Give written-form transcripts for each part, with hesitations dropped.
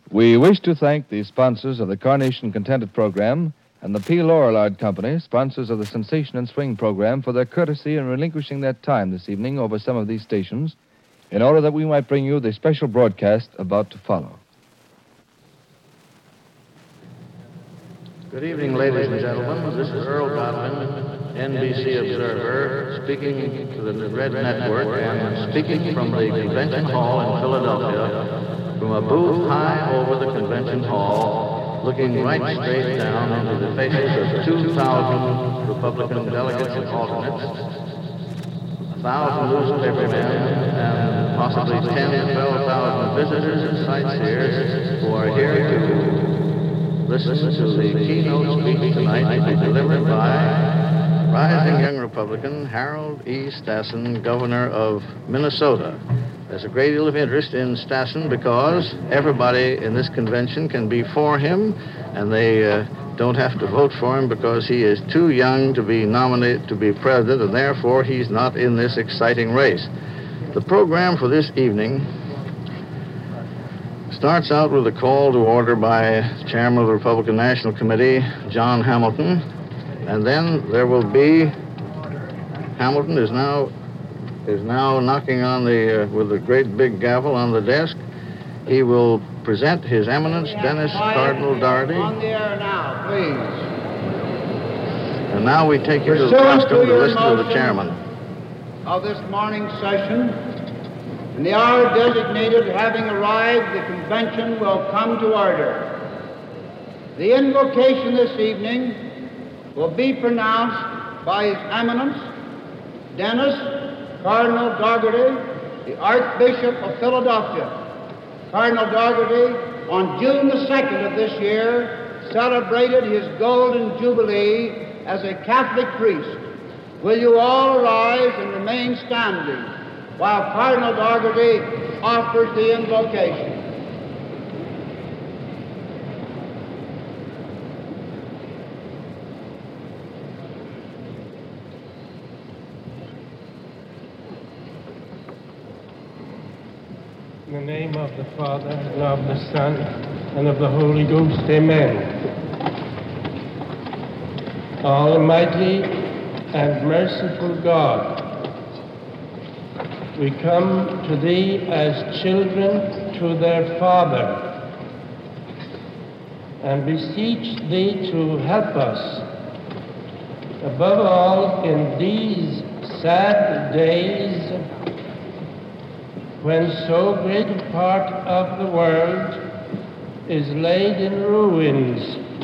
We wish to thank the sponsors of the Carnation Contented program and the P. Lorillard Company, sponsors of the Sensation and Swing program, for their courtesy in relinquishing their time this evening over some of these stations in order that we might bring you the special broadcast about to follow. Good evening, ladies and gentlemen. This is Earl Godwin, NBC Observer, speaking to the Red Network and speaking from the Convention Hall in Philadelphia, from a booth high over the Convention Hall, looking right straight down into the faces of 2,000 Republican delegates and alternates, 1,000 newspapermen, and possibly 10,000 to 12,000 visitors and sightseers who are here to listen to the keynote speech tonight to be delivered by rising young Republican Harold E. Stassen, governor of Minnesota. There's a great deal of interest in Stassen because everybody in this convention can be for him, and they don't have to vote for him because he is too young to be nominated to be president, and therefore he's not in this exciting race. The program for this evening starts out with a call to order by Chairman of the Republican National Committee, John Hamilton, and then there will be, Hamilton is now knocking on with a great big gavel on the desk. He will present His Eminence Dennis Cardinal Dougherty. On the air now, please. And now we take you to the custom to listen to the chairman of this morning's session. In the hour designated having arrived, the convention will come to order. The invocation this evening will be pronounced by His Eminence Dennis Cardinal Dougherty, the Archbishop of Philadelphia. Cardinal Dougherty, on June the 2nd of this year, celebrated his golden jubilee as a Catholic priest. Will you all arise and remain standing while Cardinal Dougherty offers the invocation? In the name of the Father, and of the Son, and of the Holy Ghost, amen. Almighty and merciful God, we come to Thee as children to their Father, and beseech Thee to help us, above all in these sad days when so great a part of the world is laid in ruins,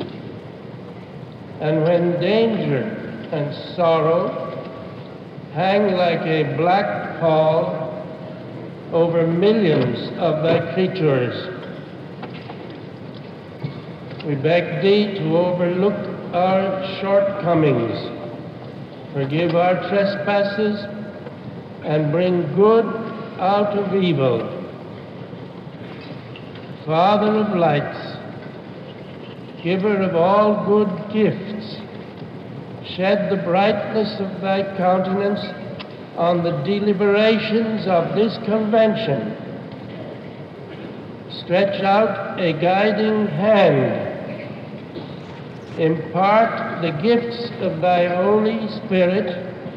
and when danger and sorrow hang like a black pall over millions of Thy creatures. We beg Thee to overlook our shortcomings, forgive our trespasses, and bring good out of evil. Father of lights, giver of all good gifts, shed the brightness of Thy countenance on the deliberations of this convention. Stretch out a guiding hand. Impart the gifts of Thy Holy Spirit,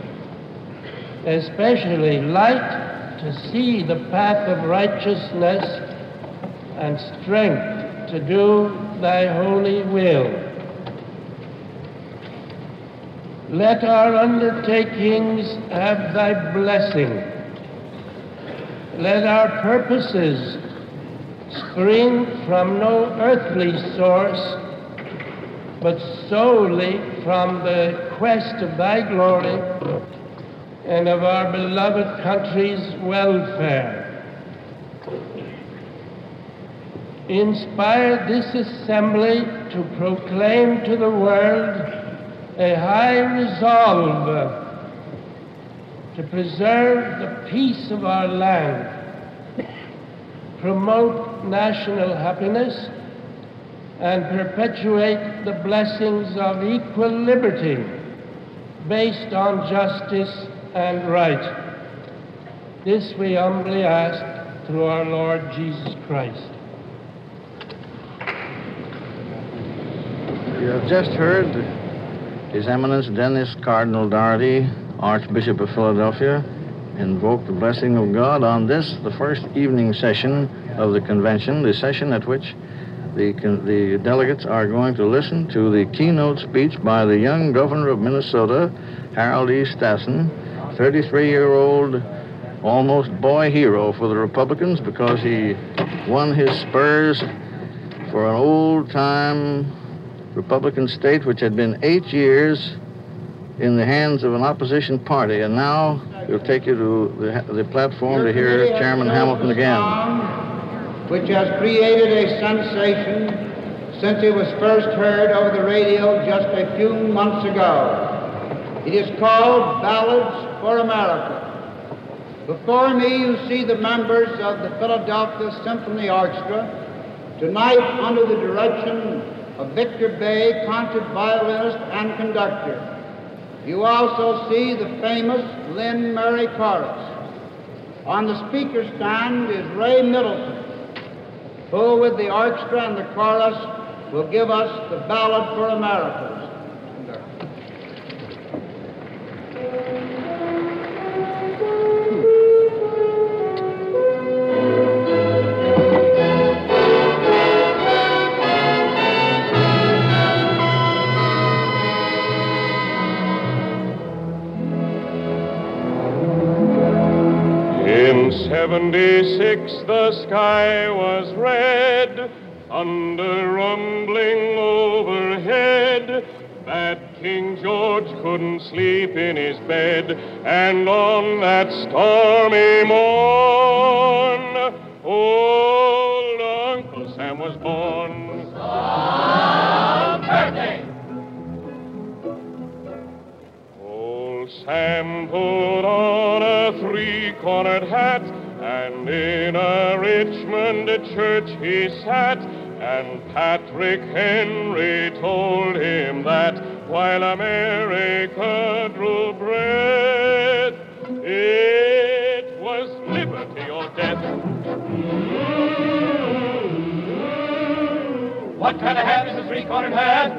especially light to see the path of righteousness and strength to do Thy holy will. Let our undertakings have Thy blessing. Let our purposes spring from no earthly source, but solely from the quest of Thy glory and of our beloved country's welfare. Inspire this assembly to proclaim to the world a high resolve to preserve the peace of our land, promote national happiness, and perpetuate the blessings of equal liberty based on justice and right. This we humbly ask through our Lord Jesus Christ. You have just heard His Eminence Dennis Cardinal Doherty, Archbishop of Philadelphia, invoke the blessing of God on this, the first evening session of the convention, the session at which the delegates are going to listen to the keynote speech by the young governor of Minnesota, Harold E. Stassen, 33-year-old, almost boy hero for the Republicans because he won his spurs for an old-time Republican state which had been 8 years in the hands of an opposition party. And now we'll take you to the platform to hear Chairman Hamilton again. Which has created a sensation since it was first heard over the radio just a few months ago. It is called Ballads for America. Before me you see the members of the Philadelphia Symphony Orchestra, tonight under the direction of Victor Bay, concert violinist and conductor. You also see the famous Lynn Murray chorus. On the speaker stand is Ray Middleton, who with the orchestra and the chorus will give us the Ballad for America. In 76 the sky was red, thunder rumbling overhead, that King George couldn't sleep in his bed, and on that stormy morn, old Uncle Sam was born. Some birthday! Old Sam put on a three-cornered hat, and in a Richmond church he sat, and Patrick Henry told him that while America drew breath, it was liberty or death. What kind of hat is a three-cornered hat?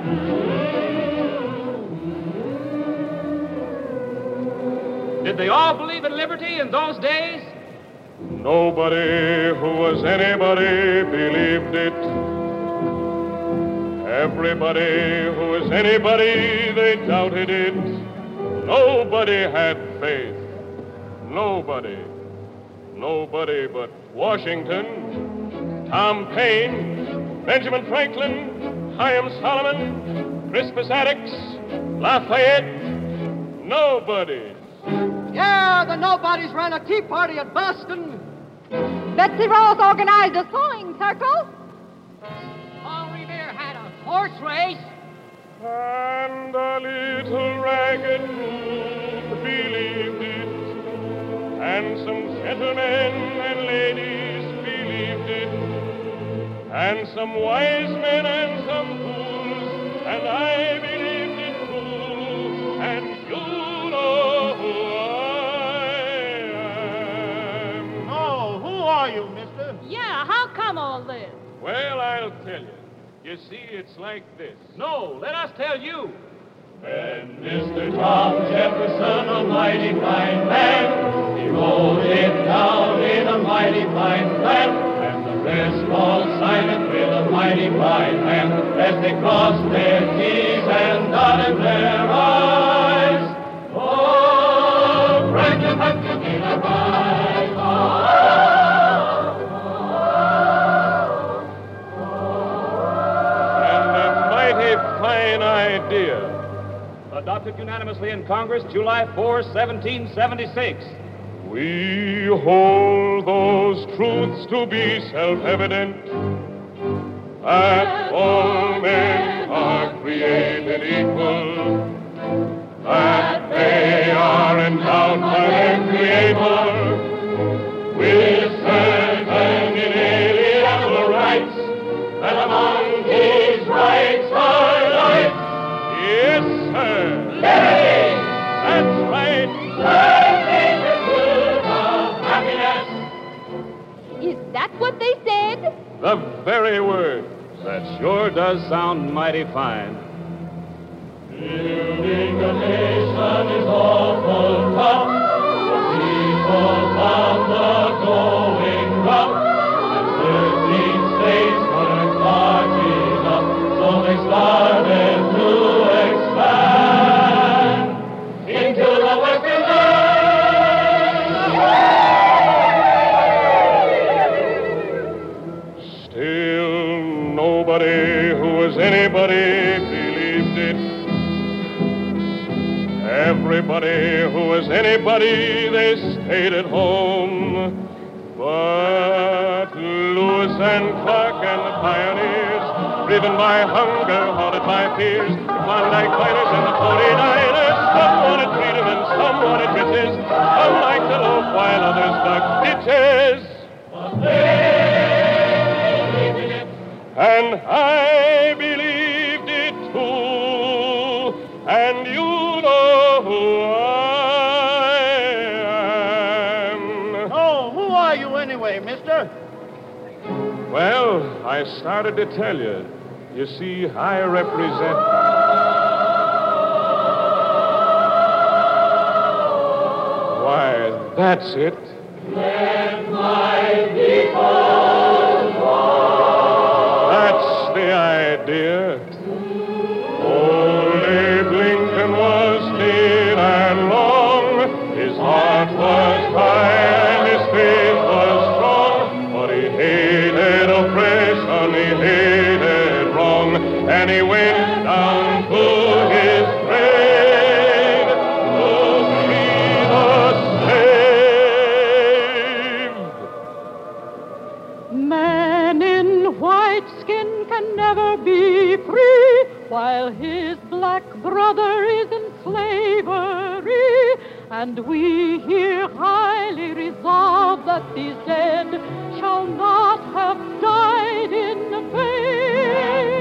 Did they all believe in liberty in those days? Nobody who was anybody believed it. Everybody who was anybody, they doubted it. Nobody had faith. Nobody. Nobody but Washington, Tom Paine, Benjamin Franklin, Chaim Solomon, Crispus Attucks, Lafayette. Nobody. Yeah, the nobodies ran a tea party at Boston. Betsy Ross organized a sewing circle. Paul Revere had a horse race. And a little ragged group believed it. And some gentlemen and ladies believed it. And some wise men and some fools. And I believed it too. And you know who Are you, mister? Yeah, how come all this? Well, I'll tell you. You see, it's like this. No, let us tell you. When Mr. Tom Jefferson, a mighty fine man, he wrote it down in a mighty fine plan, and the rest all signed it with a mighty fine hand, as they crossed their T's and dotted their I's. Oh, Franklin Hutchinson in a rise. Oh, fine idea. Adopted unanimously in Congress, July 4, 1776. We hold those truths to be self-evident, that all men are created equal, that they are endowed by their Creator with certain inalienable rights, that among his rights are life. Yes, sir. Liberty! That's right. The pursuit of happiness. Is that what they said? The very word. That sure does sound mighty fine. Building a nation is awful tough. The people found the going rough. And 13 states weren't large enough, so they started to expand into the Western land. Still, nobody who was anybody believed it. Everybody who was anybody, they stayed at home. But Lewis and Clark and the pioneers, driven by hunger, haunted by fears, the Klondike miners and the 49ers, some wanted freedom and some wanted riches, some liked to loaf while others dug ditches. But they believed in it. And I believed it too, and you know who I am. Oh, who are you anyway, mister? Well, I started to tell you. You see, I represent... Why, that's it. Let my people go. That's the idea. Only Lincoln was thin and long. His heart was high and his faith was strong. But he hated oppression, he hated wrong. And he went down to his grave to see the slave. Man in white skin can never be free while his black brother is in slavery. And we here highly resolve that these dead shall not have died in vain.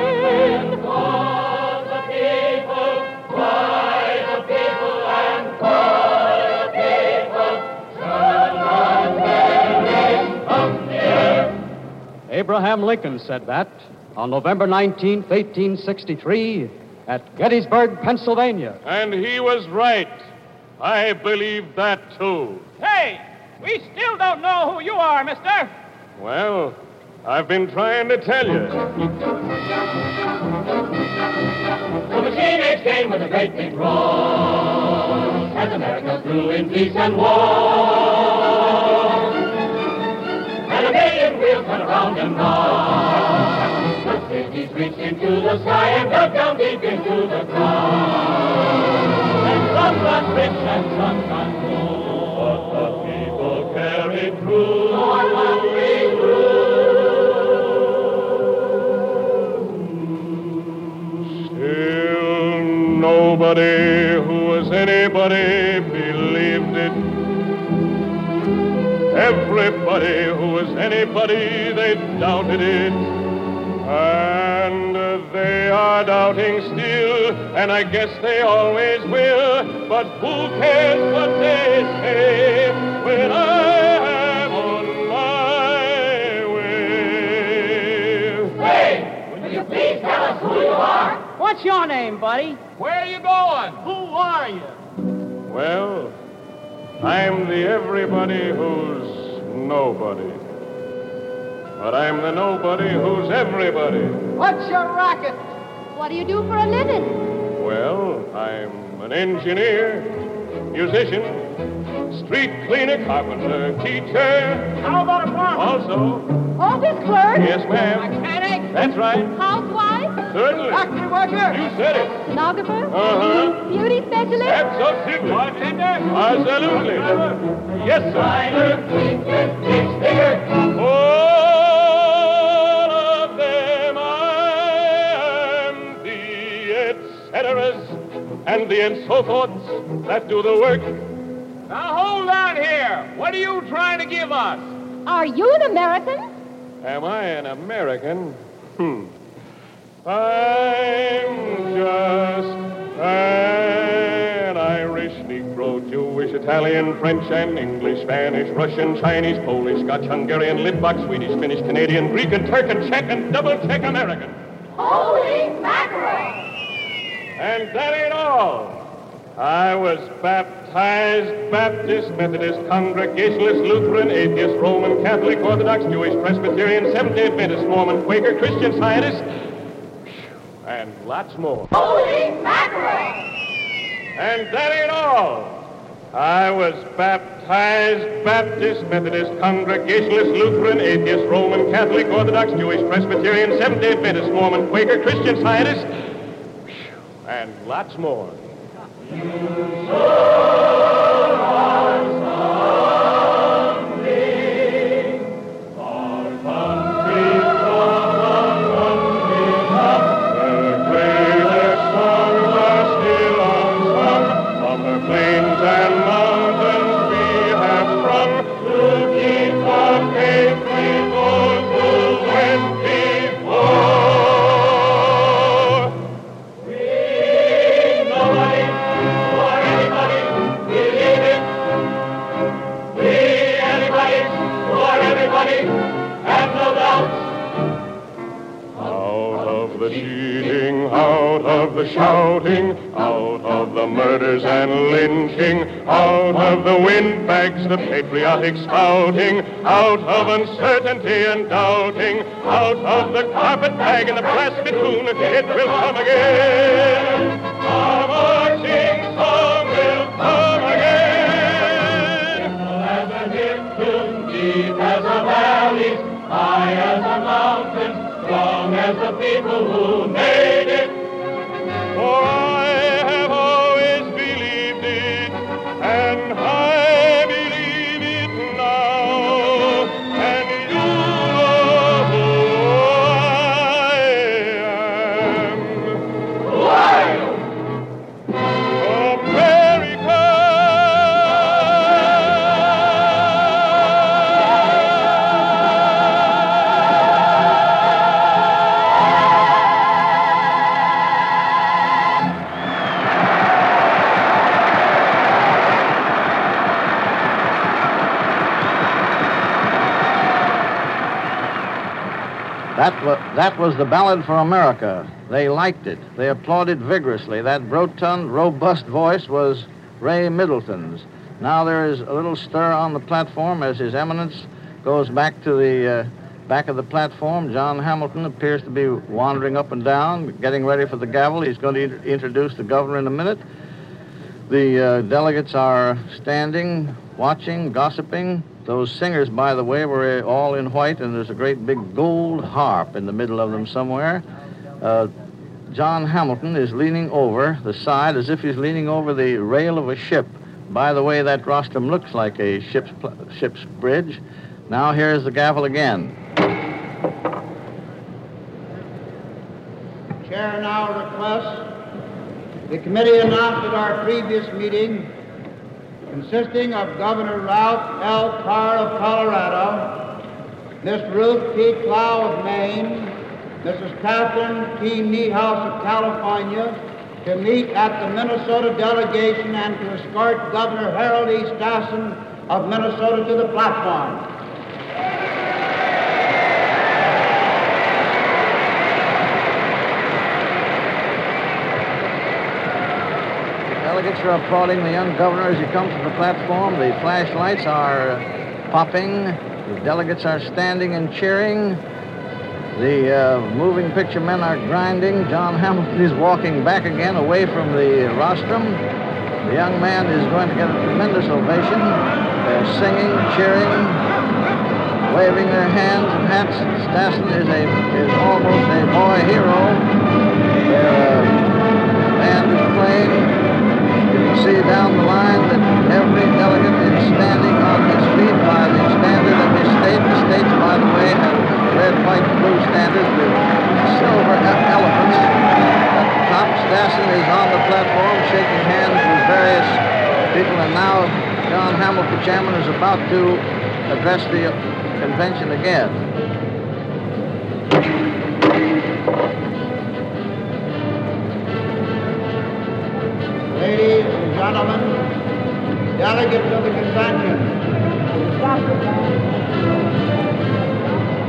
For the people, by the people, and for the people, shall not perish from the earth. Abraham Lincoln said that on November 19th, 1863, at Gettysburg, Pennsylvania. And he was right. I believe that, too. Hey, we still don't know who you are, mister. Well, I've been trying to tell you. The machine age came with a great big roar, as America grew in peace and war. And a million wheels went around and round. The cities reached into the sky and dug down deep into the ground. And some got rich and some got poor, but the people carried through. Our country grew. Still, nobody who was anybody believed it. Everybody who was anybody, they doubted it. And they are doubting still, and I guess they always will. But who cares what they say when I am on my way? Hey, will you please tell us who you are? What's your name, buddy? Where are you going? Who are you? Well, I'm the everybody who's nobody. But I'm the nobody who's everybody. What's your racket? What do you do for a living? Well, I'm an engineer, musician, street cleaner, carpenter, teacher. How about a farmer? Also, Office clerk? yes, ma'am. Mechanic? That's right. Housewife? Certainly. Factory worker? You said it. Stenographer? Uh-huh. Beauty specialist? Absolutely. Bartender? Absolutely. Yes, sir. All of them I am the et ceteras and the and so forths that do the work. Now hold on here. What are you trying to give us? Are you an American? Am I an American? I'm just an Irish, Negro, Jewish, Italian, French, and English, Spanish, Russian, Chinese, Polish, Scotch, Hungarian, Litvak, Swedish, Finnish, Canadian, Greek, and Turk, and Czech, and double-Czech American. Holy mackerel! And that ain't all. I was baptized, Baptist, Methodist, Congregationalist, Lutheran, Atheist, Roman, Catholic, Orthodox, Jewish, Presbyterian, Seventh-day Adventist, Mormon, Quaker, Christian Scientist, and lots more. Holy mackerel! And that ain't all. I was baptized, Baptist, Methodist, Congregationalist, Lutheran, Atheist, Roman, Catholic, Orthodox, Jewish, Presbyterian, Seventh-day Adventist, Mormon, Quaker, Christian Scientist, and lots more. Shouting, out of the murders and lynching, out of the windbags, the patriotic spouting, out of uncertainty and doubting, out of the carpetbag and the brass spittoon, it will come again. Our marching song will come again. As a hill, deep as a valley, high as a mountain, strong as the people who made it. For I have always believed it, and I believe it now, and you know who I am. Who are you? America! That was the Ballad for America. They liked it. They applauded vigorously. That rotund, robust voice was Ray Middleton's. Now there is a little stir on the platform as His Eminence goes back to the back of the platform. John Hamilton appears to be wandering up and down, getting ready for the gavel. He's going to introduce the governor in a minute. The delegates are standing, watching, gossiping. Those singers, by the way, were all in white, and there's a great big gold harp in the middle of them somewhere. John Hamilton is leaning over the side as if he's leaning over the rail of a ship. By the way, that rostrum looks like a ship's bridge. Now here's the gavel again. Chair now requests the committee announced at our previous meeting, consisting of Governor Ralph L. Carr of Colorado, Miss Ruth P. Clough of Maine, Mrs. Catherine T. Niehaus of California, to meet at the Minnesota delegation and to escort Governor Harold E. Stassen of Minnesota to the platform. Delegates are applauding the young governor as he comes to the platform. The flashlights are popping. The delegates are standing and cheering. The moving picture men are grinding. John Hamilton is walking back again away from the rostrum. The young man is going to get a tremendous ovation. They're singing, cheering, waving their hands and hats. Stassen is almost a boy hero. Their band is playing. You can see down the line that every delegate is standing on his feet by the standard of his state. The states, by the way, have red, white, and blue standards with silver elephants. At the top, Stassen is on the platform shaking hands with various people, and now John Hamilton, the chairman, is about to address the convention again. Ladies and gentlemen, delegates of the convention,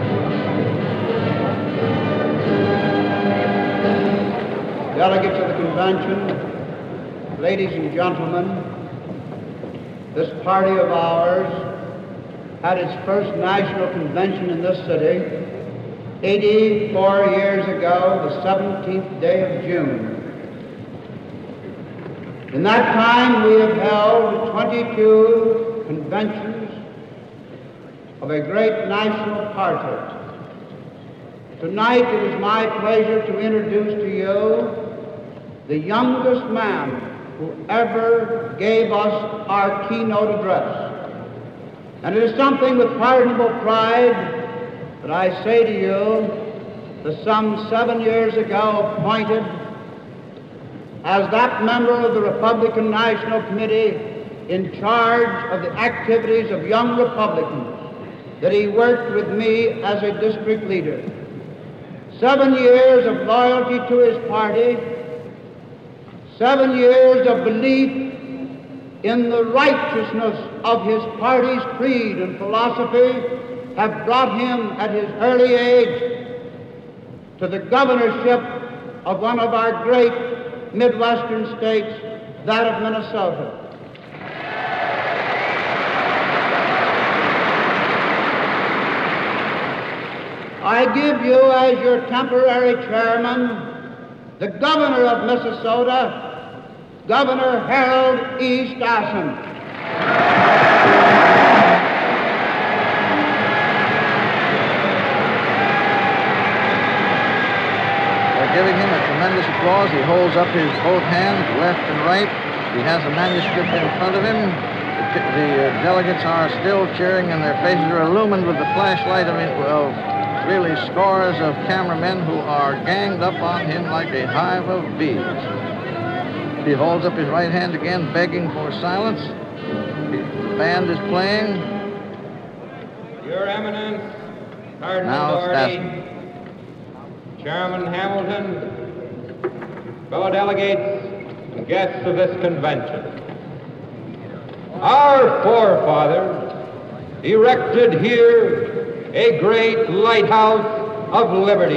delegates of the convention, Convention, ladies and gentlemen, this party of ours had its first national convention in this city 84 years ago, the 17th day of June. In that time, we have held 22 conventions of a great national party. Tonight, it is my pleasure to introduce to you the youngest man who ever gave us our keynote address. And it is something with pardonable pride that I say to you that some 7 years ago appointed as that member of the Republican National Committee in charge of the activities of young Republicans, that he worked with me as a district leader. 7 years of loyalty to his party, 7 years of belief in the righteousness of his party's creed and philosophy have brought him at his early age to the governorship of one of our great Midwestern states, that of Minnesota. I give you as your temporary chairman the governor of Minnesota, Governor Harold E. Stassen. We're giving him a tremendous applause. He holds up his both hands, left and right. He has a manuscript in front of him. The delegates are still cheering, and their faces are illumined with the flashlight of really scores of cameramen who are ganged up on him like a hive of bees. He holds up his right hand again, begging for silence. The band is playing. Your Eminence, Cardinal Doherty, Chairman Hamilton, fellow delegates and guests of this convention. Our forefathers erected here a great lighthouse of liberty.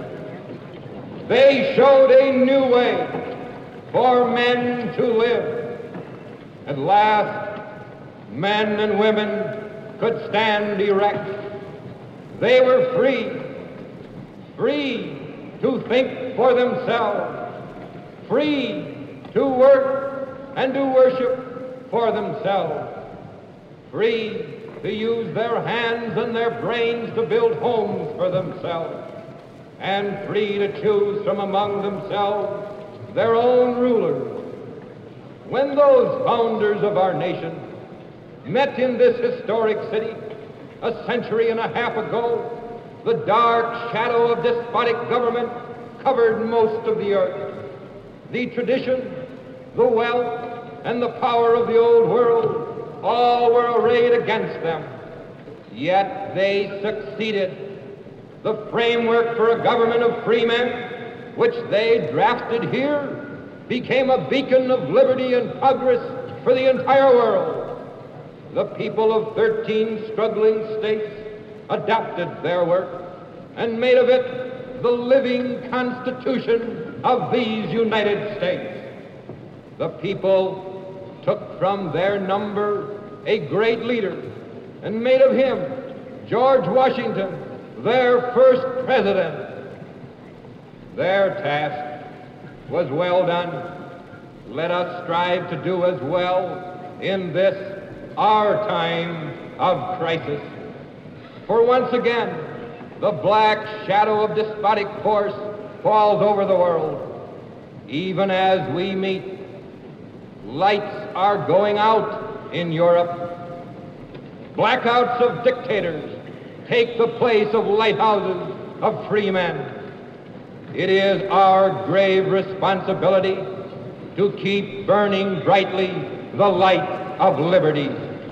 They showed a new way for men to live. At last, men and women could stand erect. They were free to think for themselves, free to work and to worship for themselves, free to use their hands and their brains to build homes for themselves, and free to choose from among themselves their own rulers. When those founders of our nation met in this historic city a century and a half ago, the dark shadow of despotic government covered most of the earth. The tradition, the wealth, and the power of the old world all were arrayed against them. Yet they succeeded. The framework for a government of free men, which they drafted here, became a beacon of liberty and progress for the entire world. The people of 13 struggling states adopted their work and made of it the living constitution of these United States. The people took from their number a great leader and made of him, George Washington, their first president. Their task was well done. Let us strive to do as well in this, our time of crisis. For once again, the black shadow of despotic force falls over the world. Even as we meet, lights are going out in Europe. Blackouts of dictators take the place of lighthouses of free men. It is our grave responsibility to keep burning brightly the light of liberty.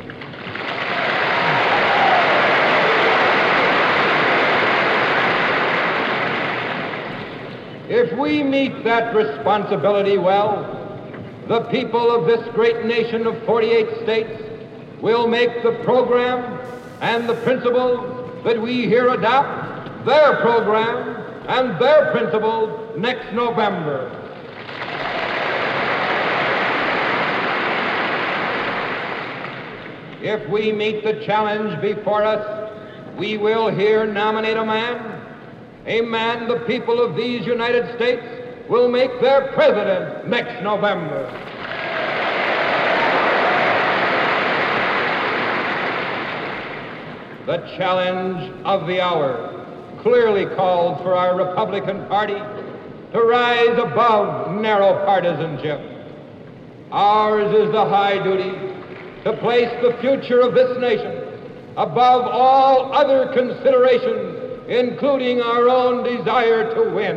If we meet that responsibility well, the people of this great nation of 48 states will make the program and the principles that we here adopt their program and their principles next November. If we meet the challenge before us, we will here nominate a man the people of these United States will make their president next November. The challenge of the hour clearly calls for our Republican Party to rise above narrow partisanship. Ours is the high duty to place the future of this nation above all other considerations, including our own desire to win.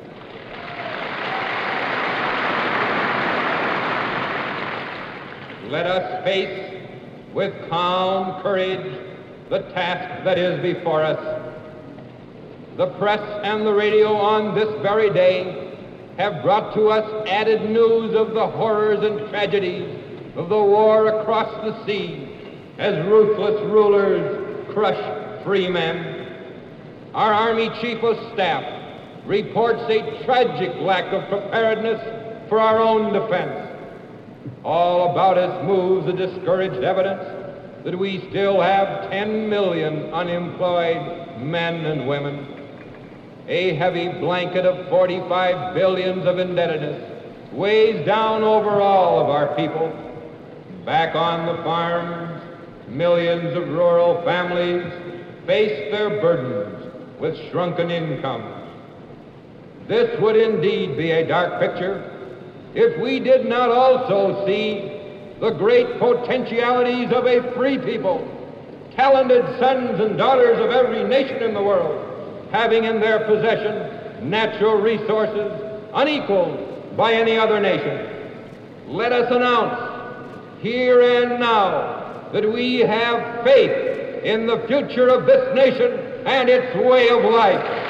Let us face with calm courage the task that is before us. The press and the radio on this very day have brought to us added news of the horrors and tragedies of the war across the sea as ruthless rulers crush free men. Our Army Chief of Staff reports a tragic lack of preparedness for our own defense. All about us moves the discouraged evidence that we still have 10 million unemployed men and women. A heavy blanket of 45 billions of indebtedness weighs down over all of our people. Back on the farms, millions of rural families face their burdens with shrunken incomes. This would indeed be a dark picture if we did not also see the great potentialities of a free people, talented sons and daughters of every nation in the world, having in their possession natural resources unequaled by any other nation. Let us announce here and now that we have faith in the future of this nation and its way of life.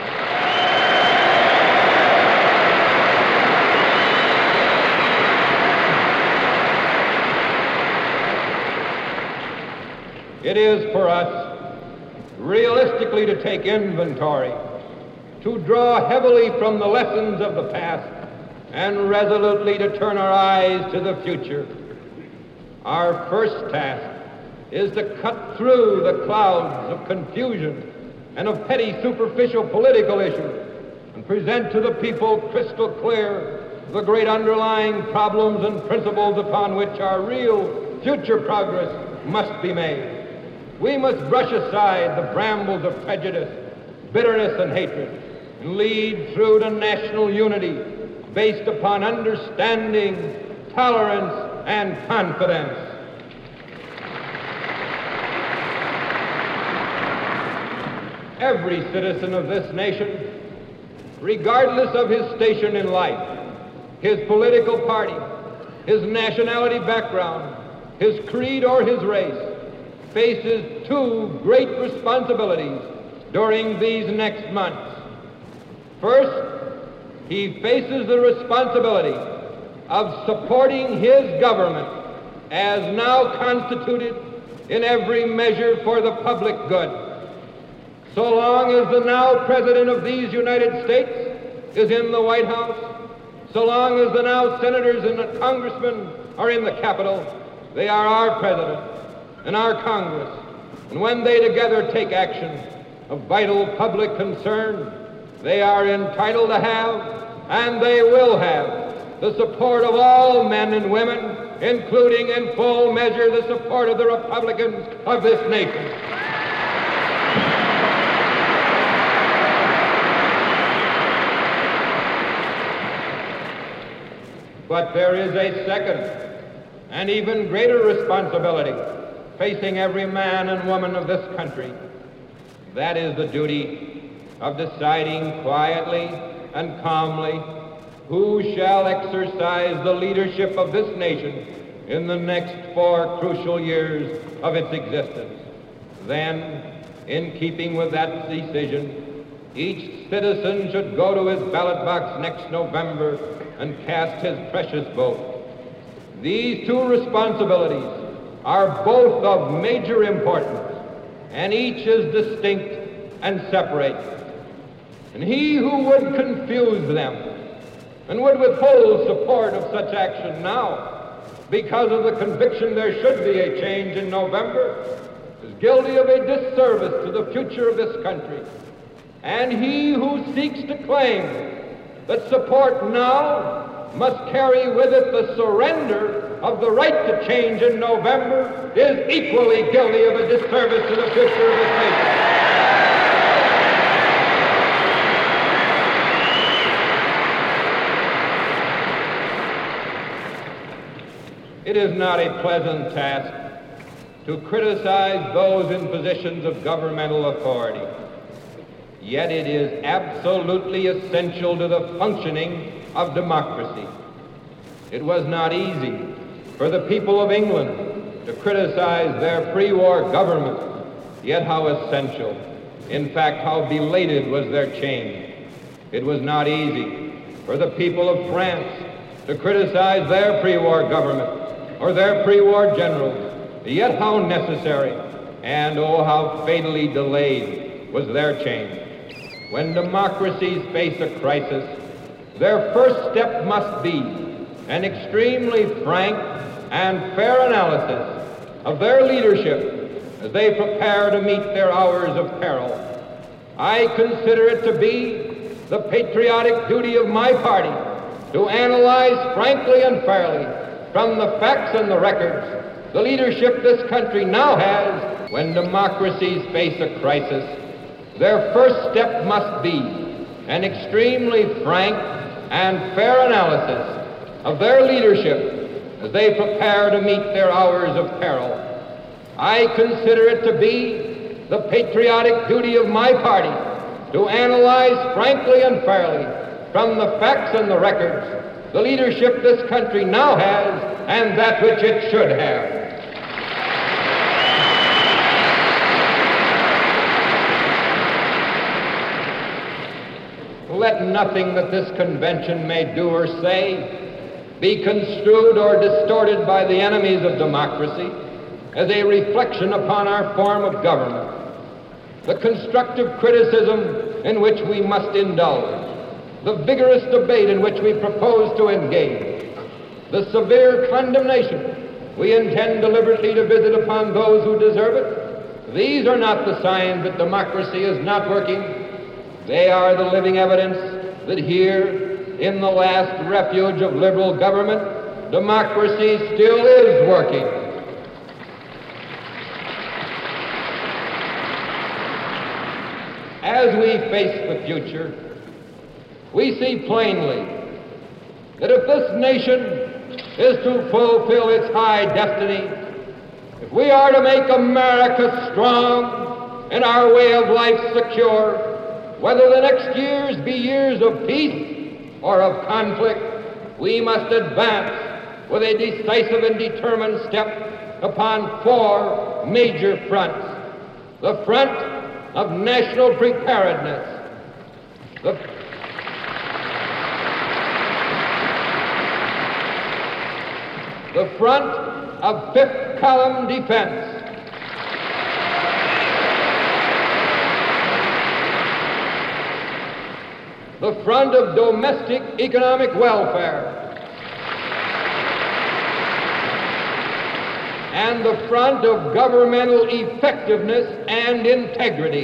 It is for us realistically to take inventory, to draw heavily from the lessons of the past, and resolutely to turn our eyes to the future. Our first task is to cut through the clouds of confusion and of petty superficial political issues and present to the people crystal clear the great underlying problems and principles upon which our real future progress must be made. We must brush aside the brambles of prejudice, bitterness, and hatred, and lead through to national unity based upon understanding, tolerance, and confidence. Every citizen of this nation, regardless of his station in life, his political party, his nationality background, his creed, or his race, faces two great responsibilities during these next months. First, he faces the responsibility of supporting his government as now constituted in every measure for the public good. So long as the now President of these United States is in the White House, so long as the now senators and the congressmen are in the Capitol, they are our President and our Congress, and when they together take action of vital public concern, they are entitled to have, and they will have, the support of all men and women, including in full measure the support of the Republicans of this nation. But there is a second and even greater responsibility facing every man and woman of this country. That is the duty of deciding quietly and calmly who shall exercise the leadership of this nation in the next 4 crucial years of its existence. Then, in keeping with that decision, each citizen should go to his ballot box next November and cast his precious vote. These two responsibilities are both of major importance, and each is distinct and separate. And he who would confuse them and would withhold support of such action now because of the conviction there should be a change in November, is guilty of a disservice to the future of this country. And he who seeks to claim that support now must carry with it the surrender of the right to change in November is equally guilty of a disservice to the future of this nation. It is not a pleasant task to criticize those in positions of governmental authority. Yet it is absolutely essential to the functioning of democracy. It was not easy for the people of England to criticize their pre-war government, yet how essential, in fact, how belated was their change. It was not easy for the people of France to criticize their pre-war government or their pre-war generals, yet how necessary and oh how fatally delayed was their change. When democracies face a crisis, their first step must be an extremely frank and fair analysis of their leadership as they prepare to meet their hours of peril. I consider it to be the patriotic duty of my party to analyze frankly and fairly from the facts and the records the leadership this country now has. When democracies face a crisis, their first step must be an extremely frank and fair analysis of their leadership as they prepare to meet their hours of peril. I consider it to be the patriotic duty of my party to analyze frankly and fairly from the facts and the records the leadership this country now has and that which it should have. Let nothing that this convention may do or say be construed or distorted by the enemies of democracy as a reflection upon our form of government. The constructive criticism in which we must indulge, the vigorous debate in which we propose to engage, the severe condemnation we intend deliberately to visit upon those who deserve it, these are not the signs that democracy is not working. They are the living evidence that here, in the last refuge of liberal government, democracy still is working. As we face the future, we see plainly that if this nation is to fulfill its high destiny, if we are to make America strong and our way of life secure, whether the next years be years of peace or of conflict, we must advance with a decisive and determined step upon four major fronts. The front of national preparedness, the front of fifth column defense, the front of domestic economic welfare, and the front of governmental effectiveness and integrity.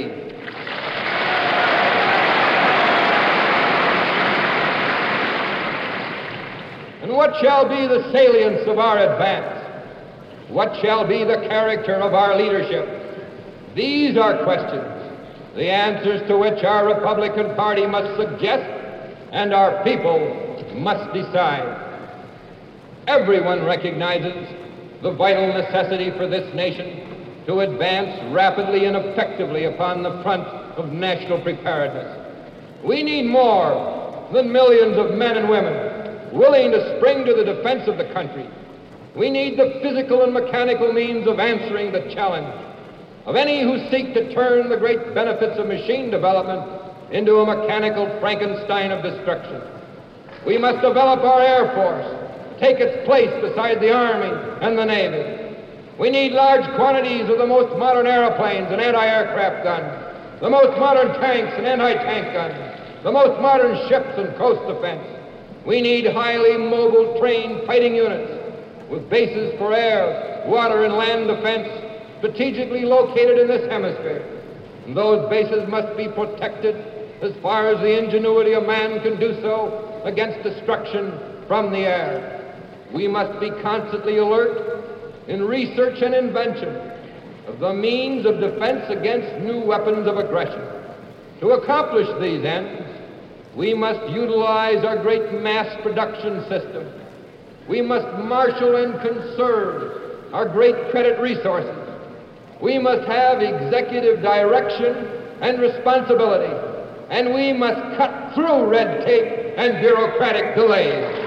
And what shall be the salience of our advance? What shall be the character of our leadership? These are questions, the answers to which our Republican Party must suggest and our people must decide. Everyone recognizes the vital necessity for this nation to advance rapidly and effectively upon the front of national preparedness. We need more than millions of men and women willing to spring to the defense of the country. We need the physical and mechanical means of answering the challenge of any who seek to turn the great benefits of machine development into a mechanical Frankenstein of destruction. We must develop our Air Force, take its place beside the Army and the Navy. We need large quantities of the most modern airplanes and anti-aircraft guns, the most modern tanks and anti-tank guns, the most modern ships and coast defense. We need highly mobile trained fighting units with bases for air, water, and land defense strategically located in this hemisphere. And those bases must be protected as far as the ingenuity of man can do so against destruction from the air. We must be constantly alert in research and invention of the means of defense against new weapons of aggression. To accomplish these ends, we must utilize our great mass production system. We must marshal and conserve our great credit resources. We must have executive direction and responsibility, and we must cut through red tape and bureaucratic delays.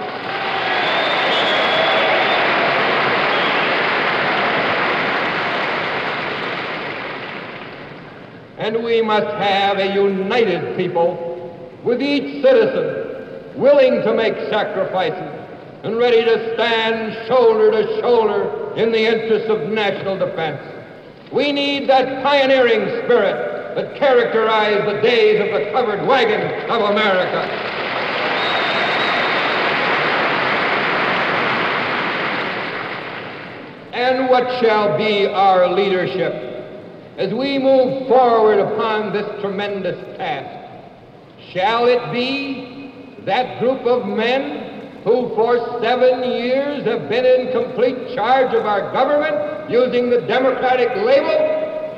And we must have a united people, with each citizen willing to make sacrifices and ready to stand shoulder to shoulder in the interests of national defense. We need that pioneering spirit that characterized the days of the covered wagon of America. And what shall be our leadership as we move forward upon this tremendous task? Shall it be that group of men who for 7 years have been in complete charge of our government using the Democratic label?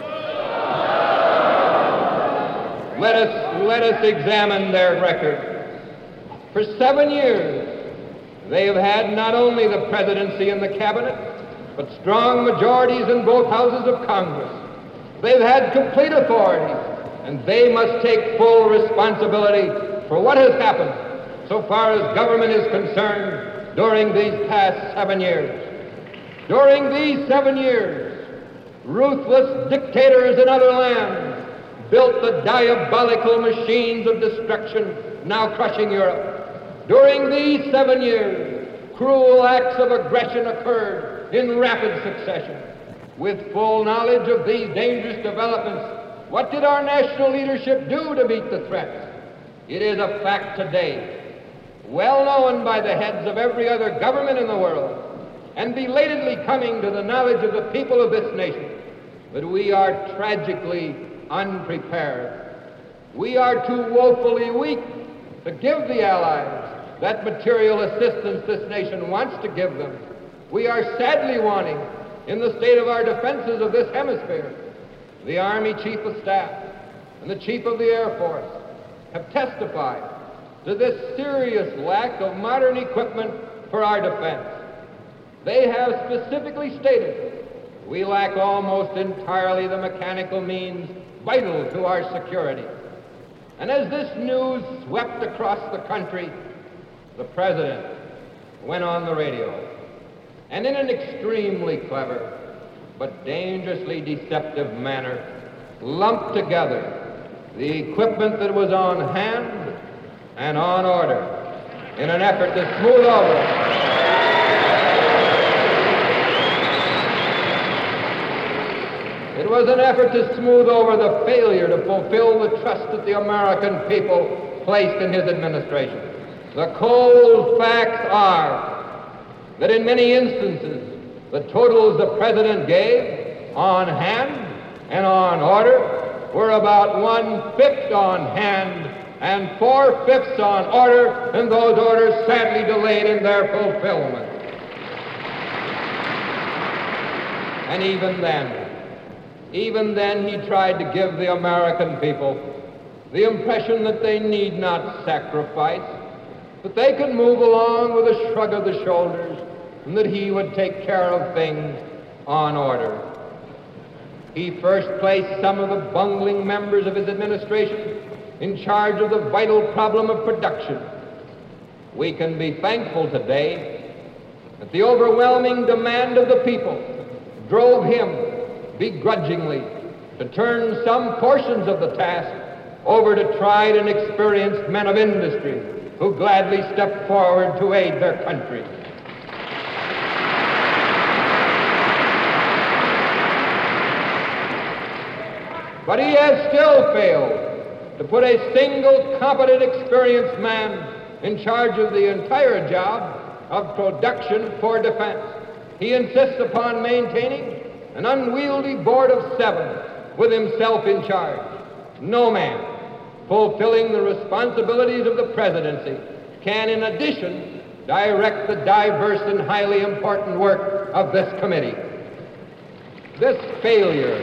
Let us examine their record. For 7 years, they have had not only the presidency and the cabinet, but strong majorities in both houses of Congress. They've had complete authority, and they must take full responsibility for what has happened so far as government is concerned during these past 7 years. During these 7 years, ruthless dictators in other lands built the diabolical machines of destruction now crushing Europe. During these 7 years, cruel acts of aggression occurred in rapid succession. With full knowledge of these dangerous developments, what did our national leadership do to meet the threats? It is a fact today, well known by the heads of every other government in the world, and belatedly coming to the knowledge of the people of this nation, but we are tragically unprepared. We are too woefully weak to give the Allies that material assistance this nation wants to give them. We are sadly wanting in the state of our defenses of this hemisphere. The Army Chief of Staff and the Chief of the Air Force have testified to this serious lack of modern equipment for our defense. They have specifically stated we lack almost entirely the mechanical means vital to our security. And as this news swept across the country, the President went on the radio and in an extremely clever but dangerously deceptive manner lumped together the equipment that was on hand and on order in an effort to smooth over It was an effort to smooth over the failure to fulfill the trust that the American people placed in his administration. The cold facts are that in many instances, the totals the President gave on hand and on order were about 1/5 on hand and 4/5 on order, and those orders sadly delayed in their fulfillment. And even then he tried to give the American people the impression that they need not sacrifice, that they could move along with a shrug of the shoulders, and that he would take care of things on order. He first placed some of the bungling members of his administration in charge of the vital problem of production. We can be thankful today that the overwhelming demand of the people drove him begrudgingly to turn some portions of the task over to tried and experienced men of industry who gladly stepped forward to aid their country. But he has still failed to put a single competent, experienced man in charge of the entire job of production for defense. he insists upon maintaining an unwieldy board of 7 with himself in charge. No man fulfilling the responsibilities of the presidency can, in addition, direct the diverse and highly important work of this committee. This failure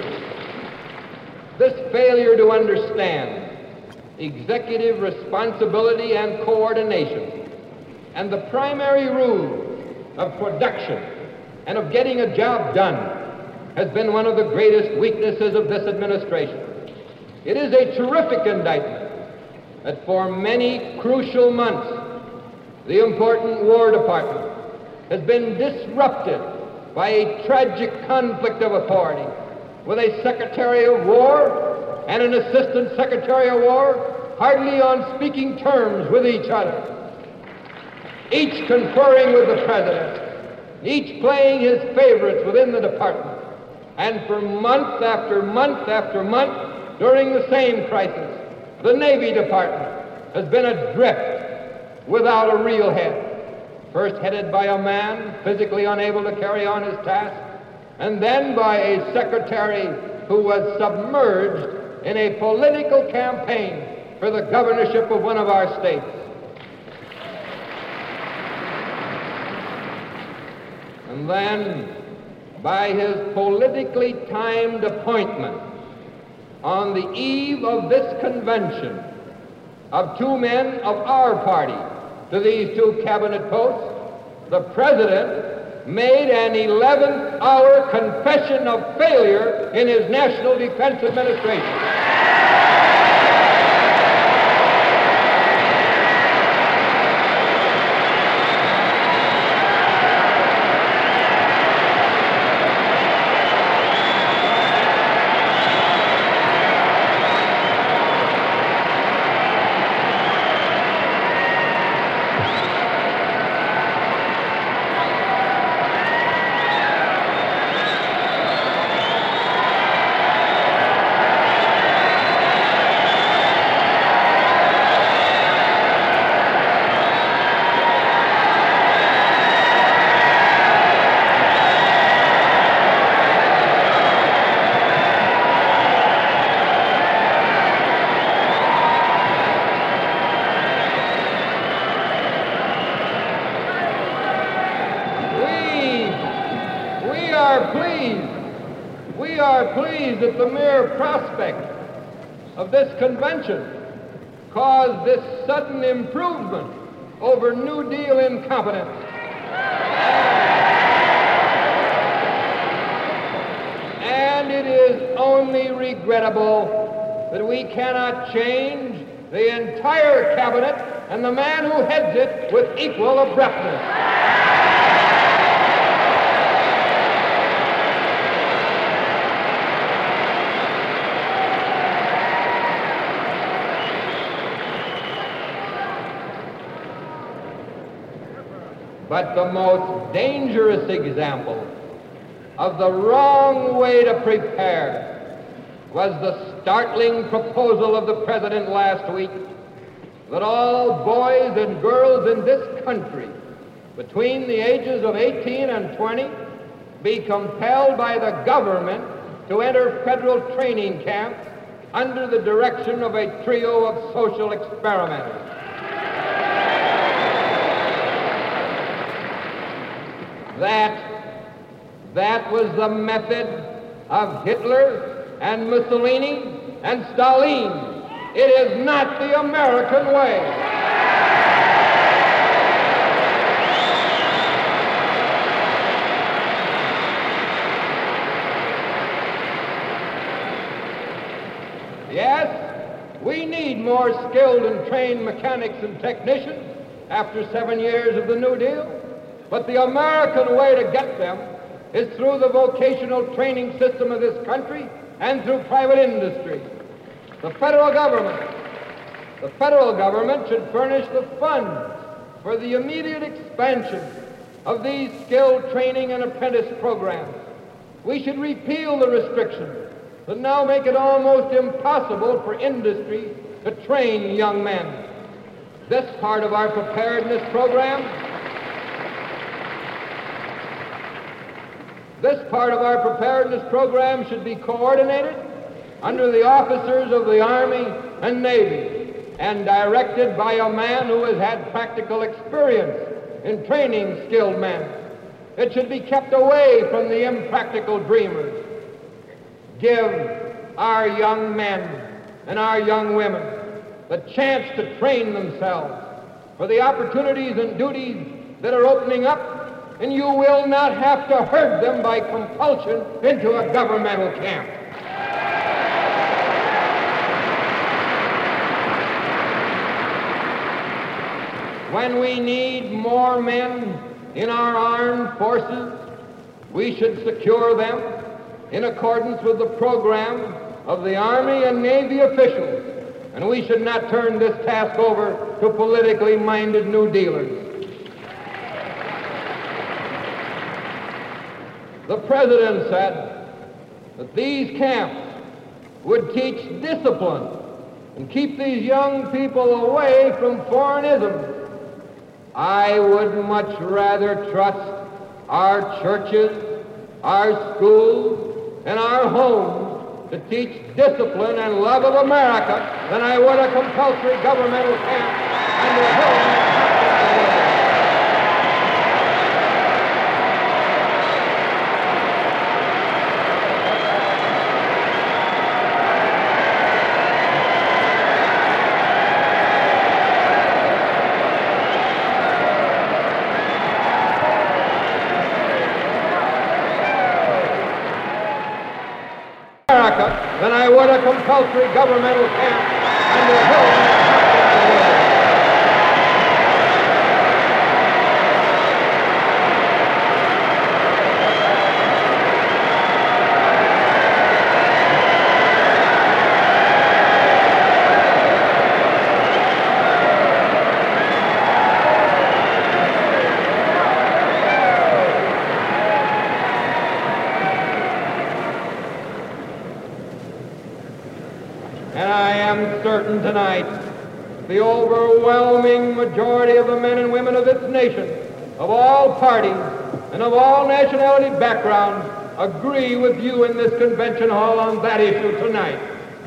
to understand executive responsibility and coordination and the primary rule of production and of getting a job done has been one of the greatest weaknesses of this administration. It is a terrific indictment that for many crucial months, the important War Department has been disrupted by a tragic conflict of authority with a Secretary of War and an Assistant Secretary of War hardly on speaking terms with each other, each conferring with the President, each playing his favorites within the department. And for month after month after month during the same crisis, the Navy Department has been adrift without a real head. First headed by a man physically unable to carry on his task, and then by a secretary who was submerged in a political campaign for the governorship of one of our states. And then by his politically timed appointment on the eve of this convention of 2 men of our party to these 2 cabinet posts, the President made an 11th-hour confession of failure in his National Defense Administration. We are pleased that the mere prospect of this convention caused this sudden improvement over New Deal incompetence. And it is only regrettable that we cannot change the entire cabinet and the man who heads it with equal abruptness. But the most dangerous example of the wrong way to prepare was the startling proposal of the President last week that all boys and girls in this country between the ages of 18 and 20 be compelled by the government to enter federal training camps under the direction of a trio of social experimenters. That was the method of Hitler and Mussolini and Stalin. It is not the American way. Yes, we need more skilled and trained mechanics and technicians after 7 years of the New Deal. But the American way to get them is through the vocational training system of this country and through private industry. The federal government should furnish the funds for the immediate expansion of these skilled training and apprentice programs. We should repeal the restrictions that now make it almost impossible for industry to train young men. This part of our preparedness program This part of our preparedness program should be coordinated under the officers of the Army and Navy and directed by a man who has had practical experience in training skilled men. It should be kept away from the impractical dreamers. Give our young men and our young women the chance to train themselves for the opportunities and duties that are opening up, and you will not have to herd them by compulsion into a governmental camp. When we need more men in our armed forces, we should secure them in accordance with the program of the Army and Navy officials, and we should not turn this task over to politically minded New Dealers. The President said that these camps would teach discipline and keep these young people away from foreignism. I would much rather trust our churches, our schools, and our homes to teach discipline and love of America than I would a compulsory governmental camp under Hillary. Than I would a compulsory governmental camp under Hillary. Certain tonight, the overwhelming majority of the men and women of this nation, of all parties and of all nationality backgrounds, agree with you in this convention hall on that issue tonight.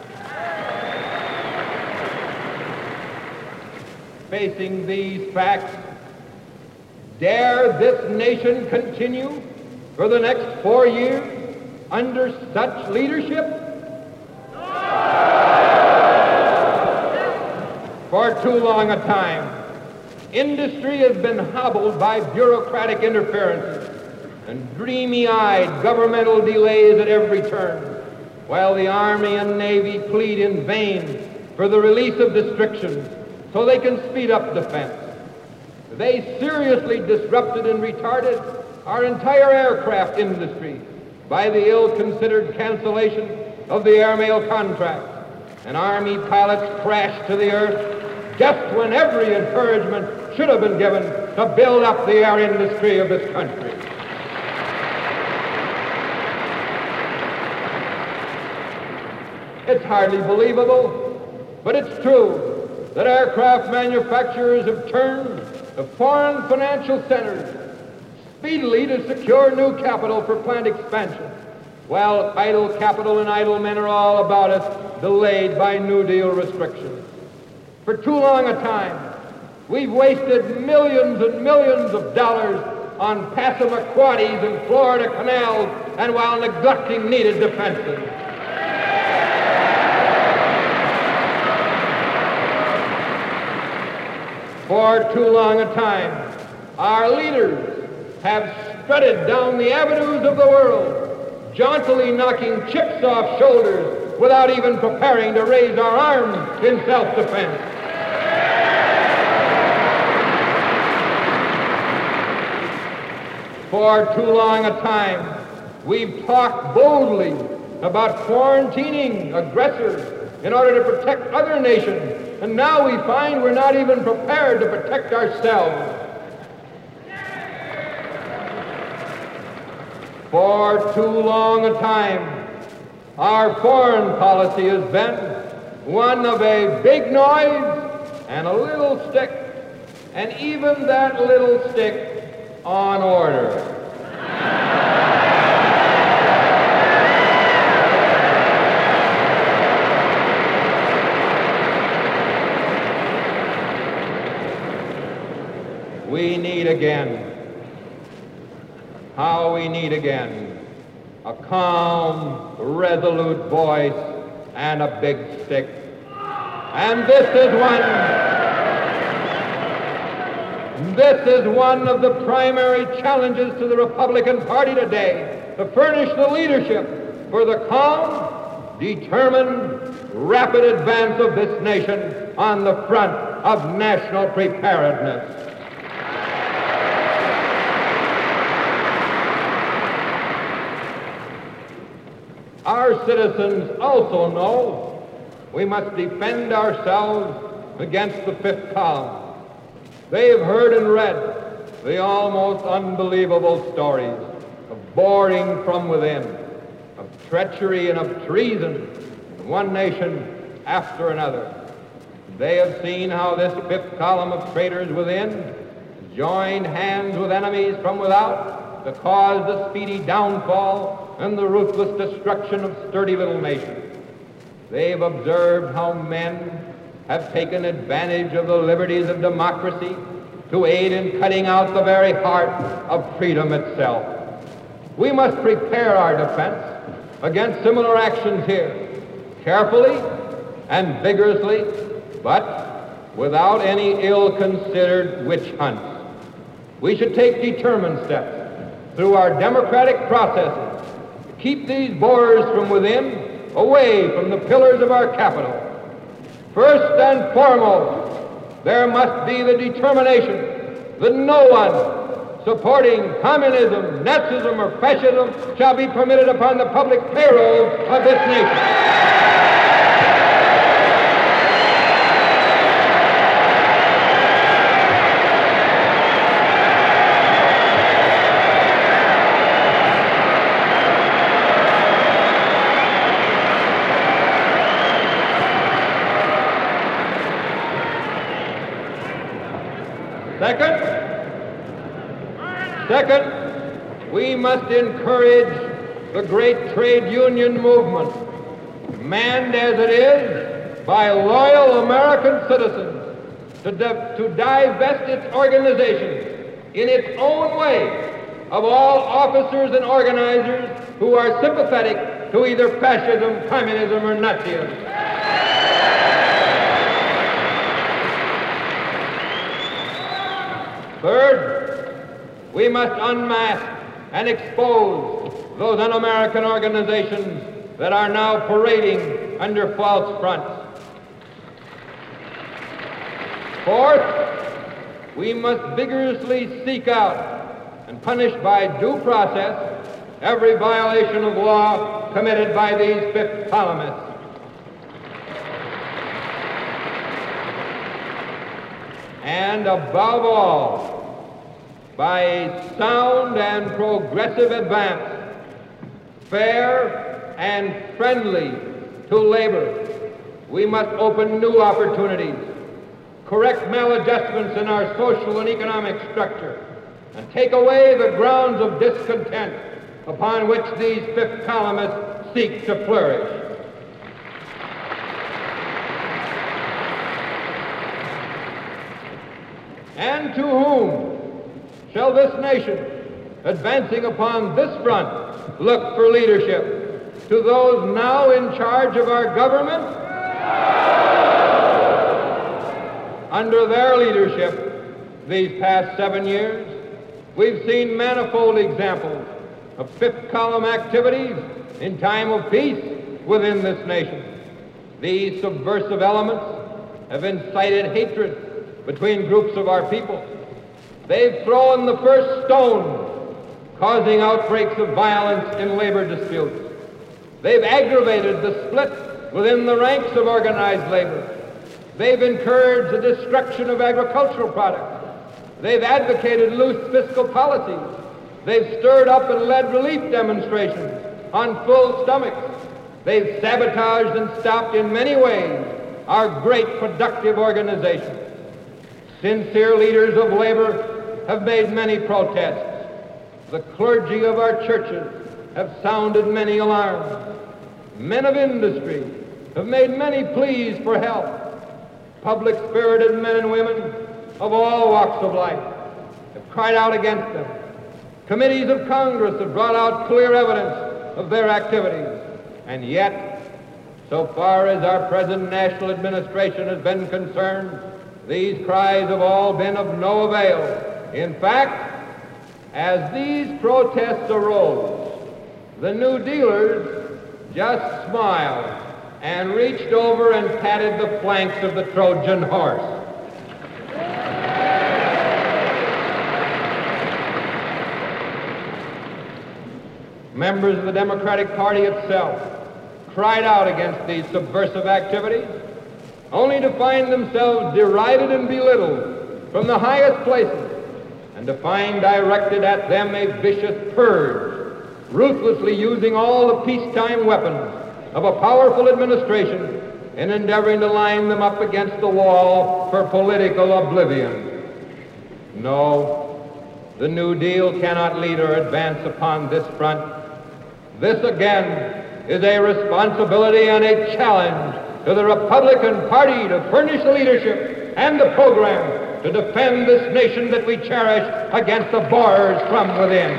Facing these facts, dare this nation continue for the next 4 years under such leadership? For too long a time, industry has been hobbled by bureaucratic interferences and dreamy-eyed governmental delays at every turn, while the Army and Navy plead in vain for the release of restrictions so they can speed up defense. They seriously disrupted and retarded our entire aircraft industry by the ill-considered cancellation of the airmail contract, and Army pilots crashed to the earth just when every encouragement should have been given to build up the air industry of this country. It's hardly believable, but it's true that aircraft manufacturers have turned to foreign financial centers speedily to secure new capital for plant expansion, while idle capital and idle men are all about us, delayed by New Deal restrictions. For too long a time, we've wasted millions and millions of dollars on Passamaquoddies and Florida canals, and while neglecting needed defenses. For too long a time, our leaders have strutted down the avenues of the world, jauntily knocking chips off shoulders without even preparing to raise our arms in self-defense. For too long a time, we've talked boldly about quarantining aggressors in order to protect other nations, and now we find we're not even prepared to protect ourselves. For too long a time, our foreign policy has been one of a big noise and a little stick, and even that little stick on order. we need again. How we need again a calm, resolute voice and a big stick. And this is one of the primary challenges to the Republican Party today, to furnish the leadership for the calm, determined, rapid advance of this nation on the front of national preparedness. Our citizens also know we must defend ourselves against the fifth column. They have heard and read the almost unbelievable stories of boring from within, of treachery and of treason in one nation after another. They have seen how this fifth column of traitors within joined hands with enemies from without to cause the speedy downfall and the ruthless destruction of sturdy little nations. They've observed how men have taken advantage of the liberties of democracy to aid in cutting out the very heart of freedom itself. We must prepare our defense against similar actions here, carefully and vigorously, but without any ill-considered witch hunts. We should take determined steps through our democratic processes to keep these borers from within away from the pillars of our capital. First and foremost, there must be the determination that no one supporting communism, Nazism, or fascism shall be permitted upon the public payroll of this nation. Second, we must encourage the great trade union movement, manned as it is by loyal American citizens, to divest its organization in its own way of all officers and organizers who are sympathetic to either fascism, communism, or Nazism. Third, we must unmask and expose those un-American organizations that are now parading under false fronts. Fourth, we must vigorously seek out and punish by due process every violation of law committed by these fifth columnists. And above all, by a sound and progressive advance, fair and friendly to labor, we must open new opportunities, correct maladjustments in our social and economic structure, and take away the grounds of discontent upon which these fifth columnists seek to flourish. And to whom shall this nation, advancing upon this front, look for leadership? To those now in charge of our government? Under their leadership, these past 7 years, we've seen manifold examples of fifth column activities in time of peace within this nation. These subversive elements have incited hatred between groups of our people. They've thrown the first stone, causing outbreaks of violence in labor disputes. They've aggravated the split within the ranks of organized labor. They've encouraged the destruction of agricultural products. They've advocated loose fiscal policies. They've stirred up and led relief demonstrations on full stomachs. They've sabotaged and stopped in many ways our great productive organization. Sincere leaders of labor have made many protests. The clergy of our churches have sounded many alarms. Men of industry have made many pleas for help. Public-spirited men and women of all walks of life have cried out against them. Committees of Congress have brought out clear evidence of their activities. And yet, so far as our present national administration has been concerned, these cries have all been of no avail. In fact, as these protests arose, the New Dealers just smiled and reached over and patted the flanks of the Trojan horse. Members of the Democratic Party itself cried out against these subversive activities, only to find themselves derided and belittled from the highest places, and to find directed at them a vicious purge, ruthlessly using all the peacetime weapons of a powerful administration in endeavoring to line them up against the wall for political oblivion. No, the New Deal cannot lead or advance upon this front. This again is a responsibility and a challenge to the Republican Party to furnish the leadership and the program to defend this nation that we cherish against the borers from within.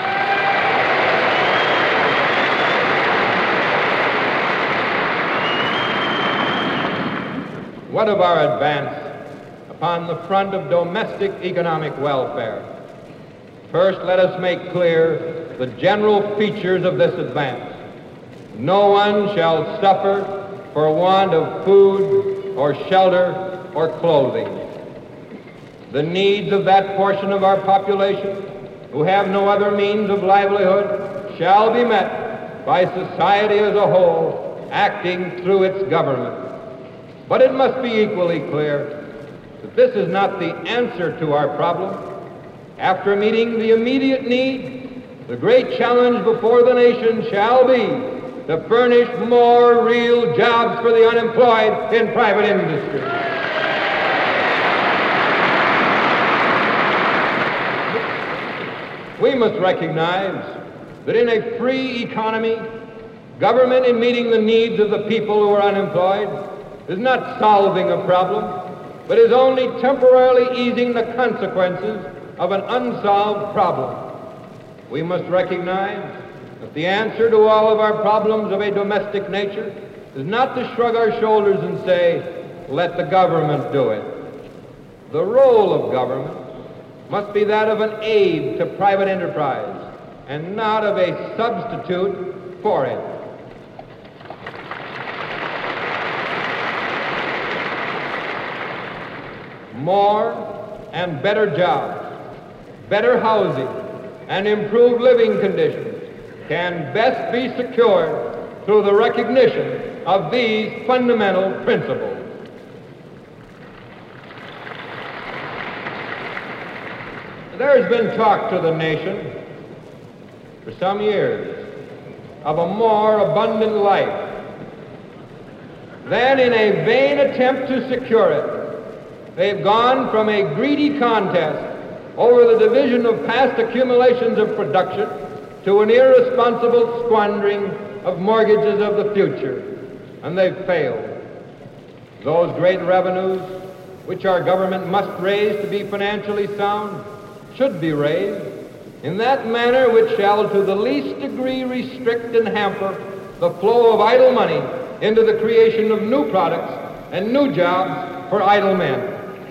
What of our advance upon the front of domestic economic welfare? First, let us make clear the general features of this advance. No one shall suffer for want of food or shelter or clothing. The needs of that portion of our population who have no other means of livelihood shall be met by society as a whole, acting through its government. But it must be equally clear that this is not the answer to our problem. After meeting the immediate need, the great challenge before the nation shall be to furnish more real jobs for the unemployed in private industry. We must recognize that in a free economy, government in meeting the needs of the people who are unemployed is not solving a problem, but is only temporarily easing the consequences of an unsolved problem. We must recognize that the answer to all of our problems of a domestic nature is not to shrug our shoulders and say, let the government do it. The role of government must be that of an aid to private enterprise and not of a substitute for it. More and better jobs, better housing, and improved living conditions can best be secured through the recognition of these fundamental principles. There has been talk to the nation for some years of a more abundant life. Then, in a vain attempt to secure it, they've gone from a greedy contest over the division of past accumulations of production to an irresponsible squandering of mortgages of the future, and they've failed. Those great revenues which our government must raise to be financially sound should be raised in that manner which shall to the least degree restrict and hamper the flow of idle money into the creation of new products and new jobs for idle men.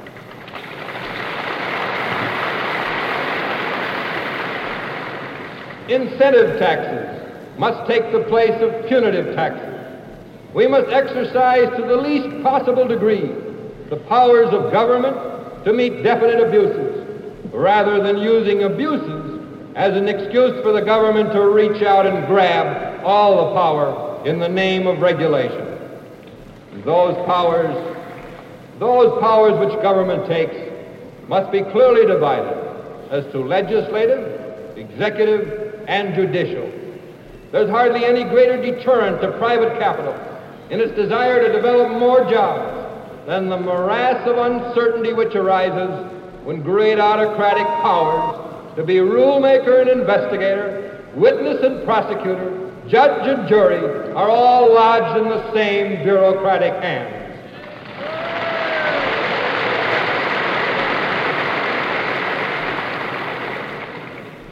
Incentive taxes must take the place of punitive taxes. We must exercise to the least possible degree the powers of government to meet definite abuses, rather than using abuses as an excuse for the government to reach out and grab all the power in the name of regulation. Those powers which government takes must be clearly divided as to legislative, executive, and judicial. There's hardly any greater deterrent to private capital in its desire to develop more jobs than the morass of uncertainty which arises when great autocratic powers to be rulemaker and investigator, witness and prosecutor, judge and jury are all lodged in the same bureaucratic hands.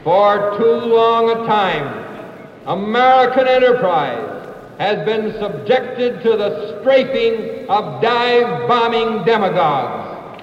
For too long a time, American enterprise has been subjected to the strafing of dive-bombing demagogues.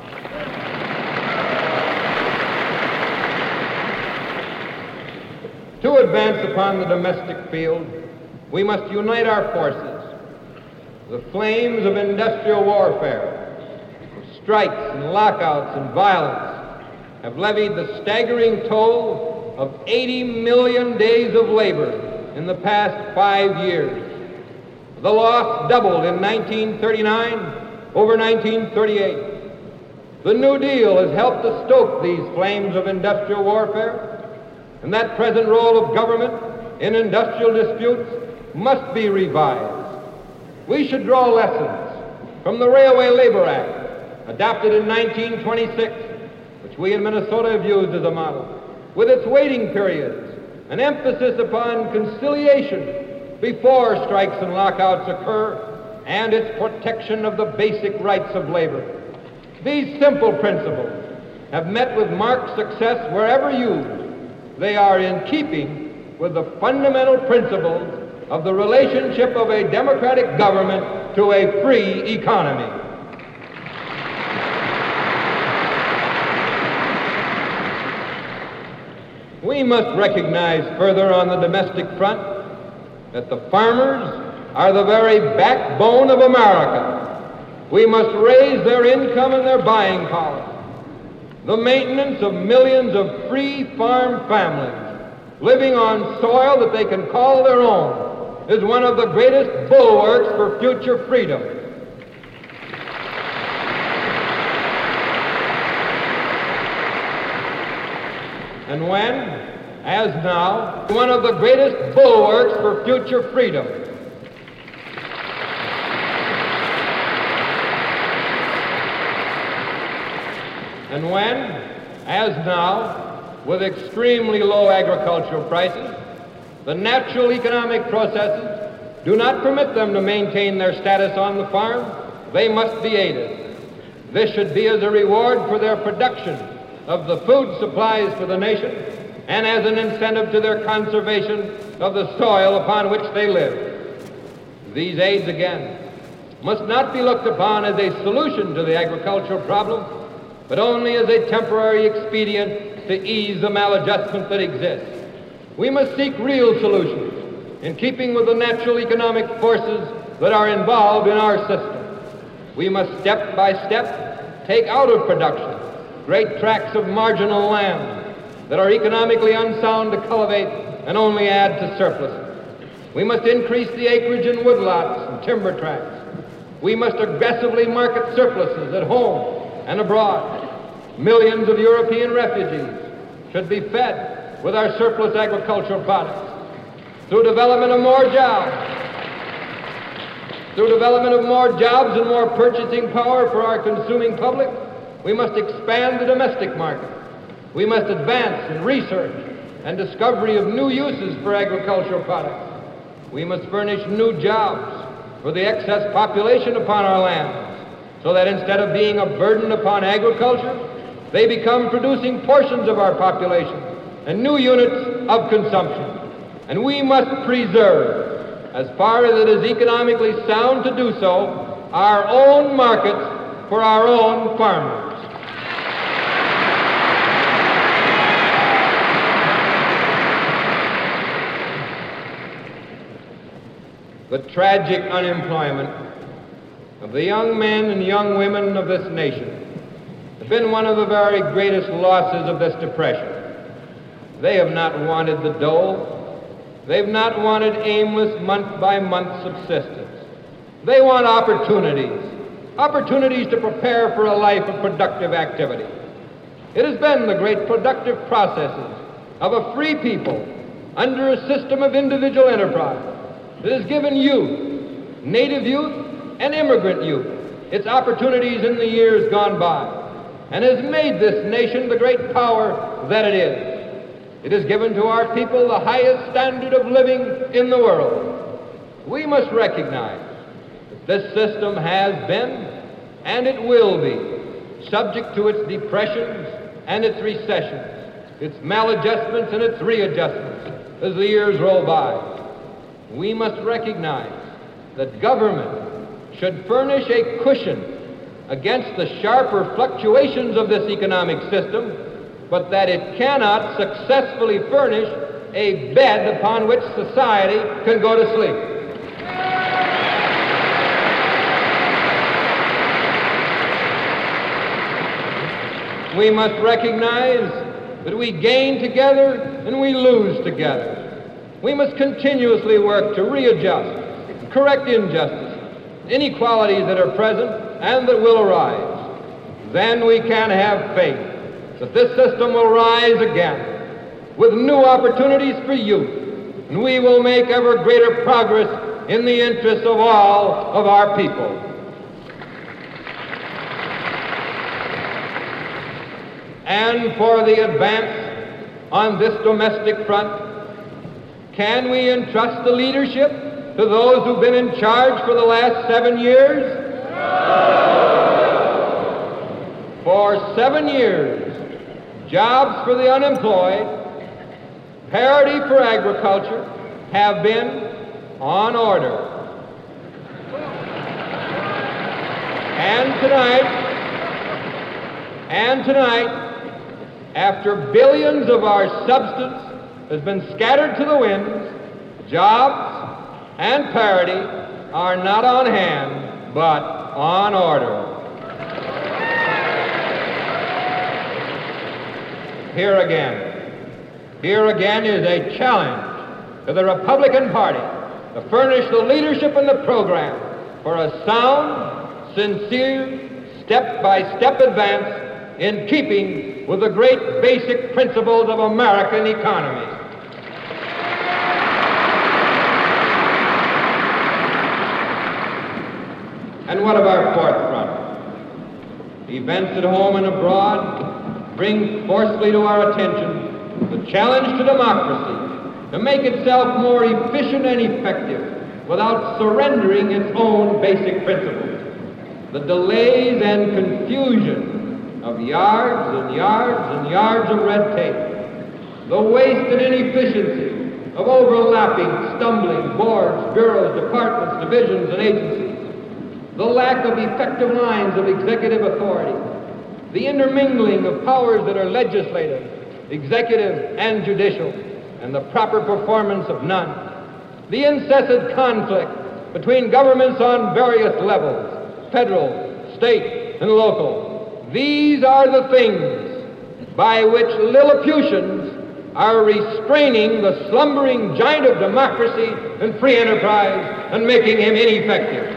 To advance upon the domestic field, we must unite our forces. The flames of industrial warfare, of strikes and lockouts and violence, have levied the staggering toll of 80 million days of labor in the past 5 years. The loss doubled in 1939 over 1938. The New Deal has helped to stoke these flames of industrial warfare, and that present role of government in industrial disputes must be revised. We should draw lessons from the Railway Labor Act, adopted in 1926, which we in Minnesota have used as a model, with its waiting periods, an emphasis upon conciliation before strikes and lockouts occur, and its protection of the basic rights of labor. These simple principles have met with marked success wherever used. They are in keeping with the fundamental principles of the relationship of a democratic government to a free economy. We must recognize further on the domestic front that the farmers are the very backbone of America. We must raise their income and their buying power. The maintenance of millions of free farm families living on soil that they can call their own is one of the greatest bulwarks for future freedom. And when, as now, one of the greatest bulwarks for future freedom. And when, as now, with extremely low agricultural prices, the natural economic processes do not permit them to maintain their status on the farm, they must be aided. This should be as a reward for their production of the food supplies for the nation and as an incentive to their conservation of the soil upon which they live. These aids, again, must not be looked upon as a solution to the agricultural problem, but only as a temporary expedient to ease the maladjustment that exists. We must seek real solutions in keeping with the natural economic forces that are involved in our system. We must step by step take out of production great tracts of marginal land that are economically unsound to cultivate and only add to surpluses. We must increase the acreage in woodlots and timber tracts. We must aggressively market surpluses at home and abroad. Millions of European refugees should be fed with our surplus agricultural products. Through development of more jobs, and more purchasing power for our consuming public, we must expand the domestic market. We must advance in research and discovery of new uses for agricultural products. We must furnish new jobs for the excess population upon our lands, so that instead of being a burden upon agriculture, they become producing portions of our population and new units of consumption. And we must preserve, as far as it is economically sound to do so, our own markets for our own farmers. The tragic unemployment of the young men and young women of this nation have been one of the very greatest losses of this depression. They have not wanted the dole. They've not wanted aimless month-by-month subsistence. They want opportunities to prepare for a life of productive activity. It has been the great productive processes of a free people under a system of individual enterprise that has given youth, native youth, and immigrant youth, its opportunities in the years gone by, and has made this nation the great power that it is. It has given to our people the highest standard of living in the world. We must recognize that this system has been, and it will be, subject to its depressions and its recessions. its maladjustments and its readjustments as the years roll by. We must recognize that government should furnish a cushion against the sharper fluctuations of this economic system, but that it cannot successfully furnish a bed upon which society can go to sleep. We must recognize that we gain together and we lose together. We must continuously work to readjust, correct injustice, inequalities that are present and that will arise. Then we can have faith that this system will rise again with new opportunities for youth, and we will make ever greater progress in the interests of all of our people. And for the advance on this domestic front, can we entrust the leadership to those who've been in charge for the last 7 years? For 7 years, jobs for the unemployed, parity for agriculture have been on order. And tonight, after billions of our substance has been scattered to the winds, jobs and parity are not on hand, but on order. Here again is a challenge to the Republican Party to furnish the leadership and the program for a sound, sincere, step-by-step advance in keeping with the great basic principles of American economy. And what of our fourth front? Events at home and abroad bring forcefully to our attention the challenge to democracy to make itself more efficient and effective without surrendering its own basic principles. The delays and confusion of yards and yards and yards of red tape, the waste and inefficiency of overlapping, stumbling boards, bureaus, departments, divisions, and agencies, the lack of effective lines of executive authority, the intermingling of powers that are legislative, executive, and judicial, and the proper performance of none, the incessant conflict between governments on various levels, federal, state, and local. These are the things by which Lilliputians are restraining the slumbering giant of democracy and free enterprise and making him ineffective.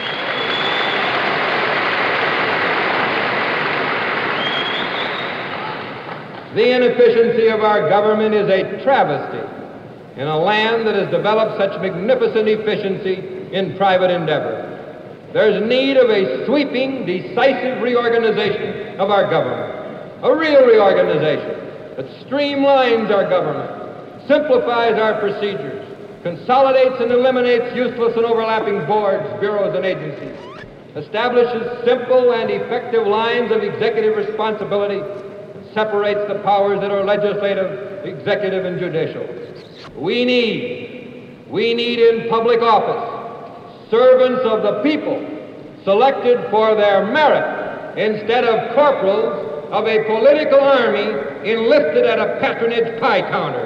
The inefficiency of our government is a travesty in a land that has developed such magnificent efficiency in private endeavor. There's need of a sweeping, decisive reorganization of our government, a real reorganization that streamlines our government, simplifies our procedures, consolidates and eliminates useless and overlapping boards, bureaus, and agencies, establishes simple and effective lines of executive responsibility, separates the powers that are legislative, executive, and judicial. We need in public office servants of the people selected for their merit instead of corporals of a political army enlisted at a patronage pie counter.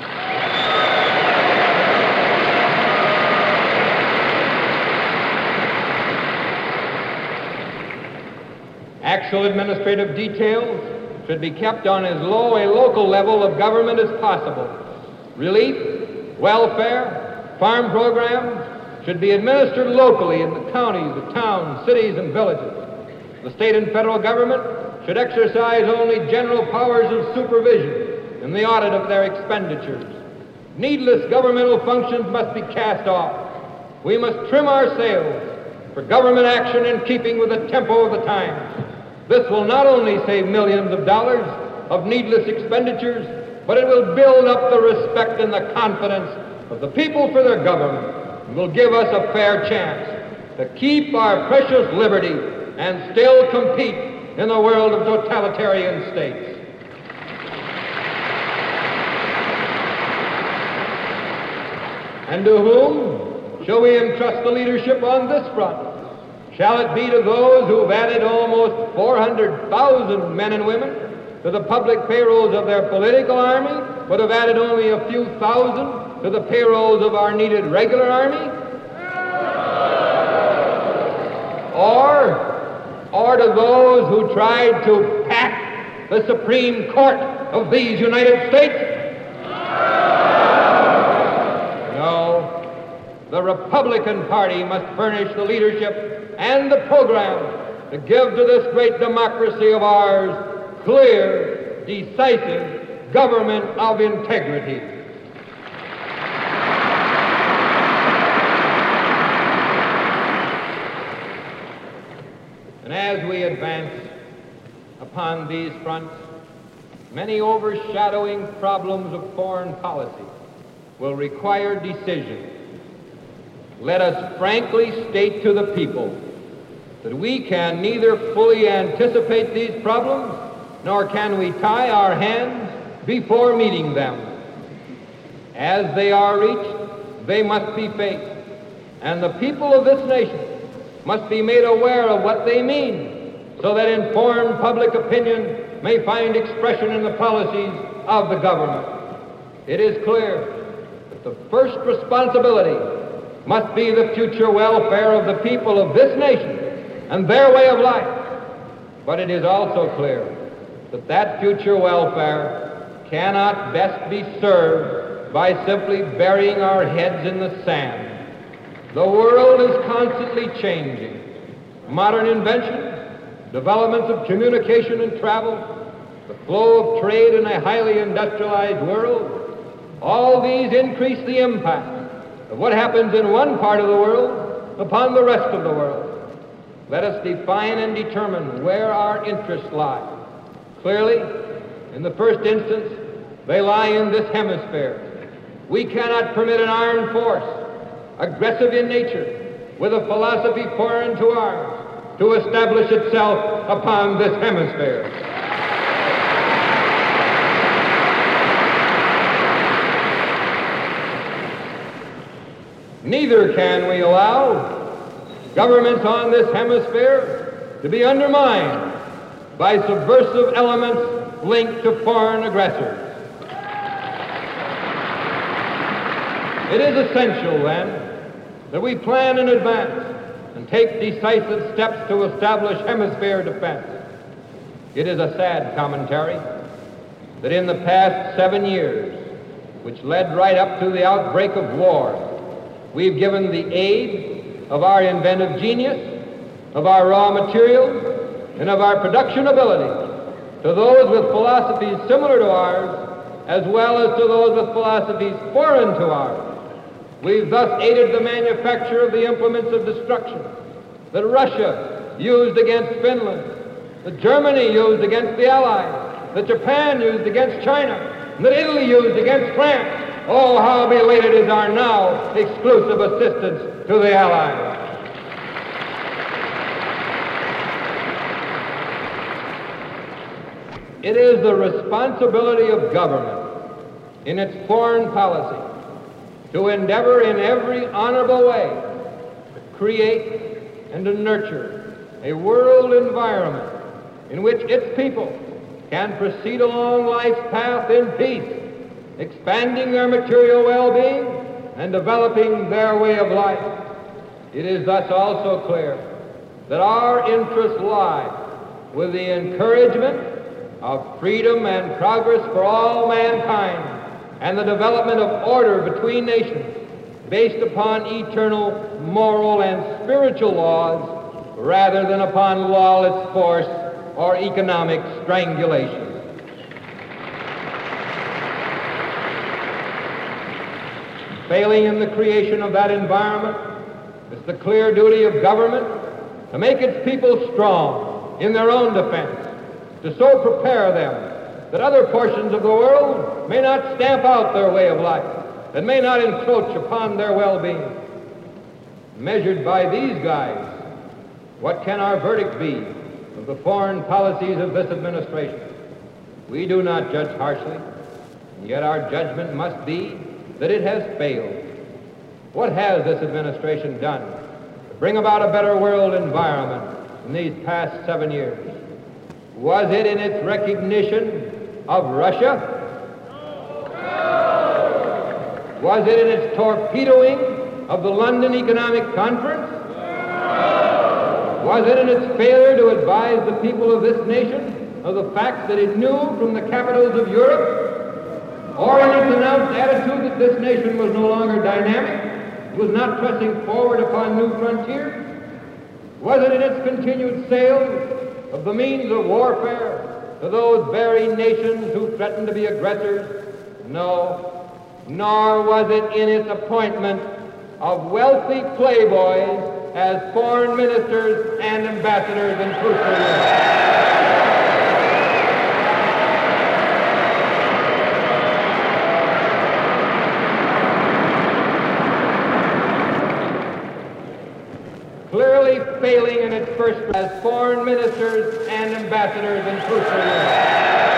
Actual administrative details should be kept on as low a local level of government as possible. Relief, welfare, farm programs should be administered locally in the counties, the towns, cities, and villages. The state and federal government should exercise only general powers of supervision in the audit of their expenditures. Needless governmental functions must be cast off. We must trim our sails for government action in keeping with the tempo of the times. This will not only save millions of dollars of needless expenditures, but it will build up the respect and the confidence of the people for their government and will give us a fair chance to keep our precious liberty and still compete in the world of totalitarian states. And to whom shall we entrust the leadership on this front? Shall it be to those who've added almost 400,000 men and women to the public payrolls of their political army, but have added only a few thousand to the payrolls of our needed regular army? Or to those who tried to pack the Supreme Court of these United States? No, the Republican Party must furnish the leadership and the program to give to this great democracy of ours clear, decisive government of integrity. And as we advance upon these fronts, many overshadowing problems of foreign policy will require decision. Let us frankly state to the people that we can neither fully anticipate these problems, nor can we tie our hands before meeting them. As they are reached, they must be faced, and the people of this nation must be made aware of what they mean, so that informed public opinion may find expression in the policies of the government. It is clear that the first responsibility must be the future welfare of the people of this nation and their way of life. But it is also clear that that future welfare cannot best be served by simply burying our heads in the sand. The world is constantly changing. Modern inventions, developments of communication and travel, the flow of trade in a highly industrialized world, all these increase the impact of what happens in one part of the world upon the rest of the world. Let us define and determine where our interests lie. Clearly, in the first instance, they lie in this hemisphere. We cannot permit an armed force, aggressive in nature, with a philosophy foreign to ours, to establish itself upon this hemisphere. Neither can we allow governments on this hemisphere to be undermined by subversive elements linked to foreign aggressors. It is essential, then, that we plan in advance and take decisive steps to establish hemisphere defense. It is a sad commentary that in the past 7 years, which led right up to the outbreak of war, we've given the aid of our inventive genius, of our raw materials, and of our production ability to those with philosophies similar to ours, as well as to those with philosophies foreign to ours. We've thus aided the manufacture of the implements of destruction that Russia used against Finland, that Germany used against the Allies, that Japan used against China, and that Italy used against France. Oh, how belated is our now exclusive assistance to the Allies. It is the responsibility of government in its foreign policy to endeavor in every honorable way to create and to nurture a world environment in which its people can proceed along life's path in peace, expanding their material well-being and developing their way of life. It is thus also clear that our interests lie with the encouragement of freedom and progress for all mankind and the development of order between nations based upon eternal moral and spiritual laws rather than upon lawless force or economic strangulation. Failing in the creation of that environment, it's the clear duty of government to make its people strong in their own defense, to so prepare them that other portions of the world may not stamp out their way of life and may not encroach upon their well-being. Measured by these guides, what can our verdict be of the foreign policies of this administration? We do not judge harshly, and yet our judgment must be that it has failed. What has this administration done to bring about a better world environment in these past 7 years? Was it in its recognition of Russia? Was it in its torpedoing of the London Economic Conference? Was it in its failure to advise the people of this nation of the facts that it knew from the capitals of Europe? Or in its announced attitude that this nation was no longer dynamic, was not pressing forward upon new frontiers? Was it in its continued sales of the means of warfare to those very nations who threatened to be aggressors? No. Nor was it in its appointment of wealthy playboys as foreign ministers and ambassadors in crucial years. Clearly failing in its first as foreign ministers and ambassadors in crucial years.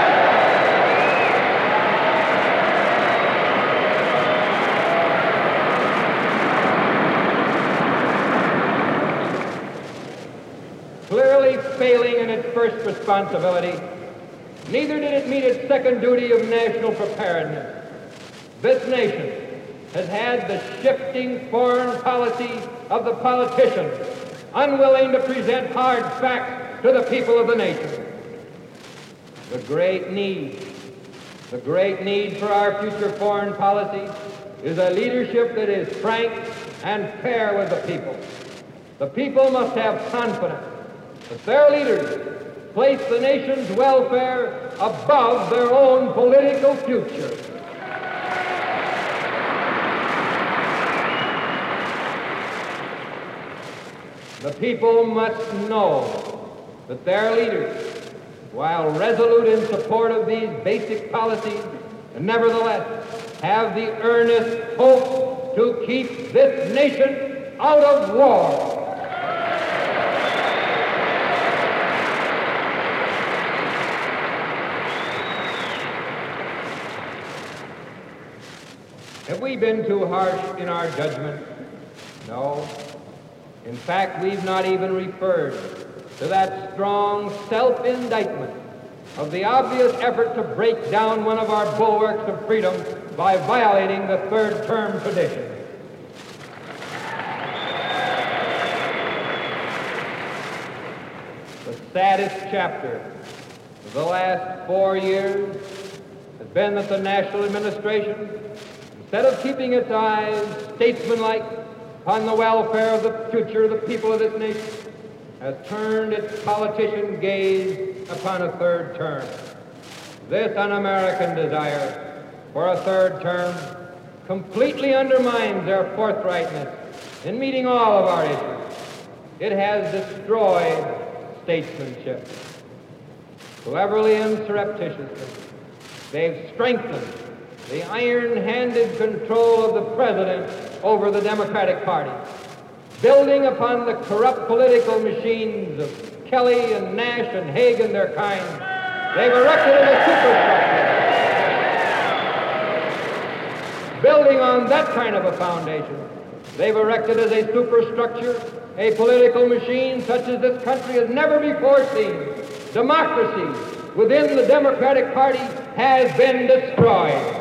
Clearly failing in its first responsibility, neither did it meet its second duty of national preparedness. This nation has had the shifting foreign policy of the politicians, unwilling to present hard facts to the people of the nation. The great need for our future foreign policy is a leadership that is frank and fair with the people. The people must have confidence that their leaders place the nation's welfare above their own political future. The people must know that their leaders, while resolute in support of these basic policies, nevertheless have the earnest hope to keep this nation out of war. Have we been too harsh in our judgment? No. In fact, we've not even referred to that strong self-indictment of the obvious effort to break down one of our bulwarks of freedom by violating the third-term tradition. The saddest chapter of the last 4 years has been that the national administration, instead of keeping its eyes statesmanlike upon the welfare of the future of the people of this nation, has turned its politician gaze upon a third term. This un-American desire for a third term completely undermines their forthrightness in meeting all of our issues. It has destroyed statesmanship. Cleverly and surreptitiously, they've strengthened the iron-handed control of the president over the Democratic Party, building upon the corrupt political machines of Kelly and Nash and Haig and their kind. They've erected a superstructure. Building on that kind of a foundation, they've erected as a superstructure a political machine such as this country has never before seen. Democracy within the Democratic Party has been destroyed.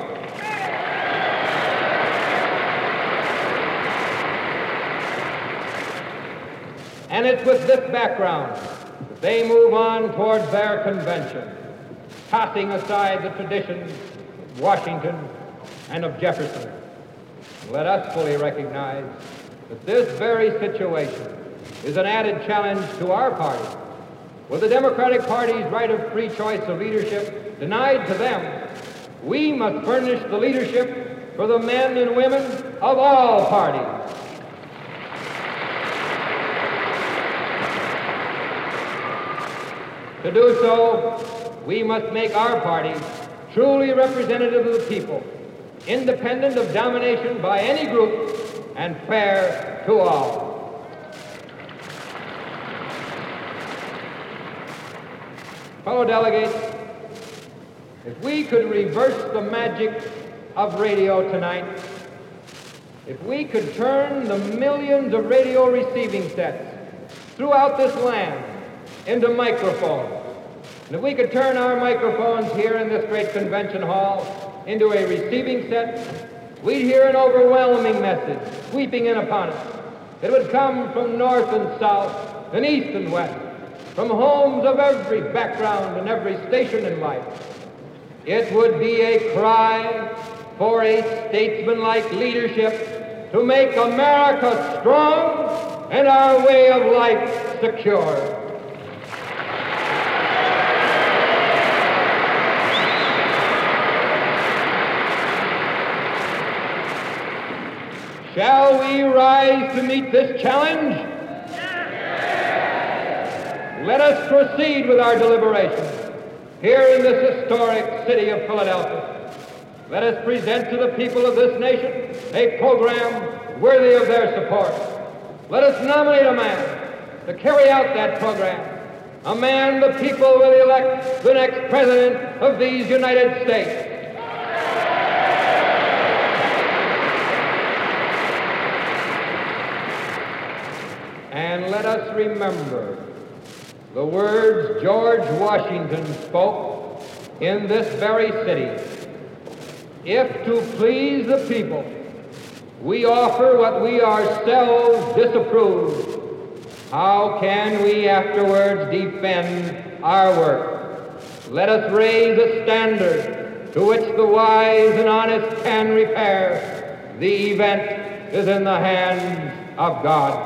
And it's with this background that they move on towards their convention, tossing aside the traditions of Washington and of Jefferson. Let us fully recognize that this very situation is an added challenge to our party. With the Democratic Party's right of free choice of leadership denied to them, we must furnish the leadership for the men and women of all parties. To do so, we must make our party truly representative of the people, independent of domination by any group, and fair to all. Fellow delegates, if we could reverse the magic of radio tonight, if we could turn the millions of radio receiving sets throughout this land into microphones, and if we could turn our microphones here in this great convention hall into a receiving set, we'd hear an overwhelming message sweeping in upon us. It would come from north and south, and east and west, from homes of every background and every station in life. It would be a cry for a statesmanlike leadership to make America strong and our way of life secure. Shall we rise to meet this challenge? Yes. Let us proceed with our deliberations here in this historic city of Philadelphia. Let us present to the people of this nation a program worthy of their support. Let us nominate a man to carry out that program, a man the people will elect the next president of these United States. And let us remember the words George Washington spoke in this very city. If to please the people we offer what we ourselves disapprove, how can we afterwards defend our work? Let us raise a standard to which the wise and honest can repair. The event is in the hands of God.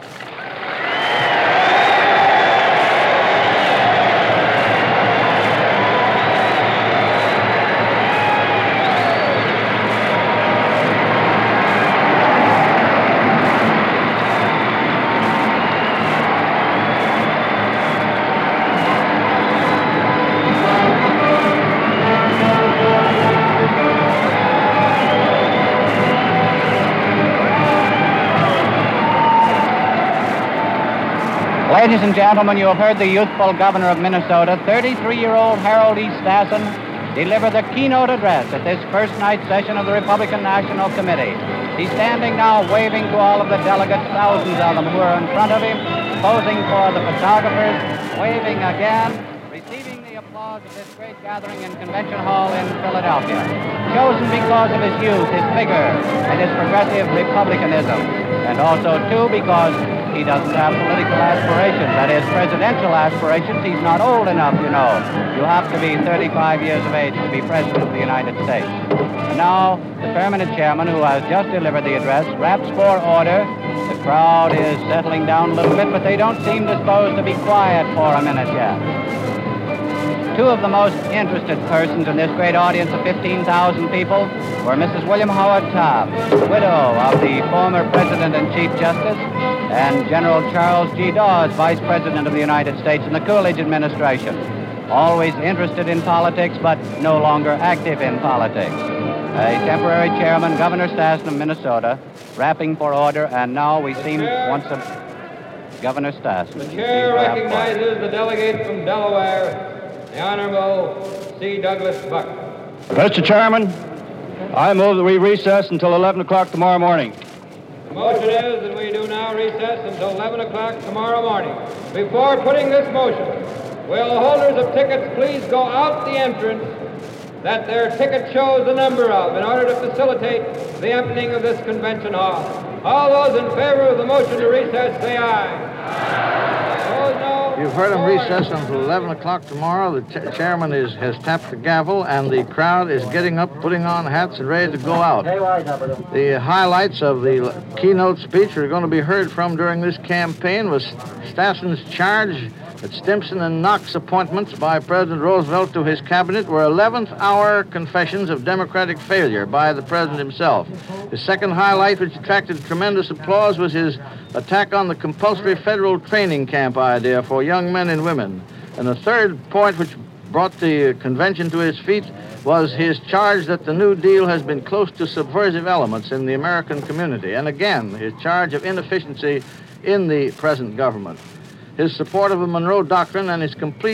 Ladies and gentlemen, you have heard the youthful governor of Minnesota, 33-year-old Harold E. Stassen, deliver the keynote address at this first night session of the Republican National Committee. He's standing now waving to all of the delegates, thousands of them who are in front of him, posing for the photographers, waving again, receiving the applause of this great gathering in Convention Hall in Philadelphia. Chosen because of his youth, his vigor, and his progressive republicanism, and also, too, because he doesn't have political aspirations, that is, presidential aspirations. He's not old enough, you know. You have to be 35 years of age to be president of the United States. And now, the permanent chairman, who has just delivered the address, raps for order. The crowd is settling down a little bit, but they don't seem disposed to be quiet for a minute yet. Two of the most interested persons in this great audience of 15,000 people were Mrs. William Howard Taft, widow of the former President and Chief Justice, and General Charles G. Dawes, Vice President of the United States in the Coolidge administration. Always interested in politics, but no longer active in politics. A temporary chairman, Governor Stassen of Minnesota, rapping for order, and now we seem once a Governor Stassen. The chair recognizes the delegate from Delaware, the Honorable C. Douglas Buck. Mr. Chairman, I move that we recess until 11 o'clock tomorrow morning. The motion is that we do now recess until 11 o'clock tomorrow morning. Before putting this motion, will the holders of tickets please go out the entrance that their ticket shows the number of in order to facilitate the emptying of this convention hall. All those in favor of the motion to recess, say aye. Those no. You've heard him recess until 11 o'clock tomorrow. The chairman has tapped the gavel, and the crowd is getting up, putting on hats, and ready to go out. The highlights of the keynote speech are going to be heard from during this campaign was Stassen's charge that Stimson and Knox appointments by President Roosevelt to his cabinet were 11th-hour confessions of Democratic failure by the president himself. His second highlight, which attracted tremendous applause, was his attack on the compulsory federal training camp idea for young men and women. And the third point, which brought the convention to his feet, was his charge that the New Deal has been close to subversive elements in the American community. And again, his charge of inefficiency in the present government. His support of the Monroe Doctrine and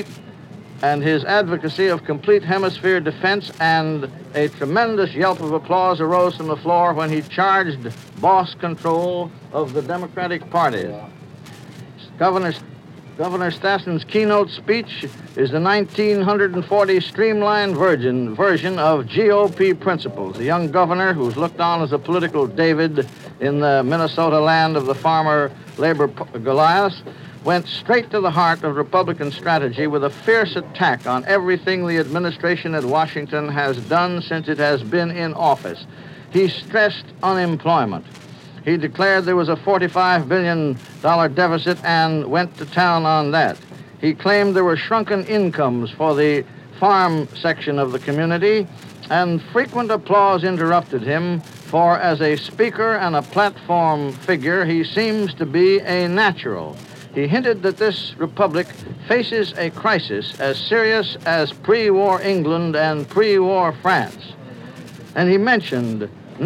his advocacy of complete hemisphere defense, and a tremendous yelp of applause arose from the floor when he charged boss control of the Democratic Party. Governor Stassen's keynote speech is the 1940 streamlined version of GOP principles. The young governor, who's looked on as a political David in the Minnesota land of the farmer labor Goliath, went straight to the heart of Republican strategy with a fierce attack on everything the administration at Washington has done since it has been in office. He stressed unemployment. He declared there was a $45 billion deficit and went to town on that. He claimed there were shrunken incomes for the farm section of the community, and frequent applause interrupted him, for as a speaker and a platform figure, he seems to be a natural. He hinted that this republic faces a crisis as serious as pre-war England and pre-war France. And he mentioned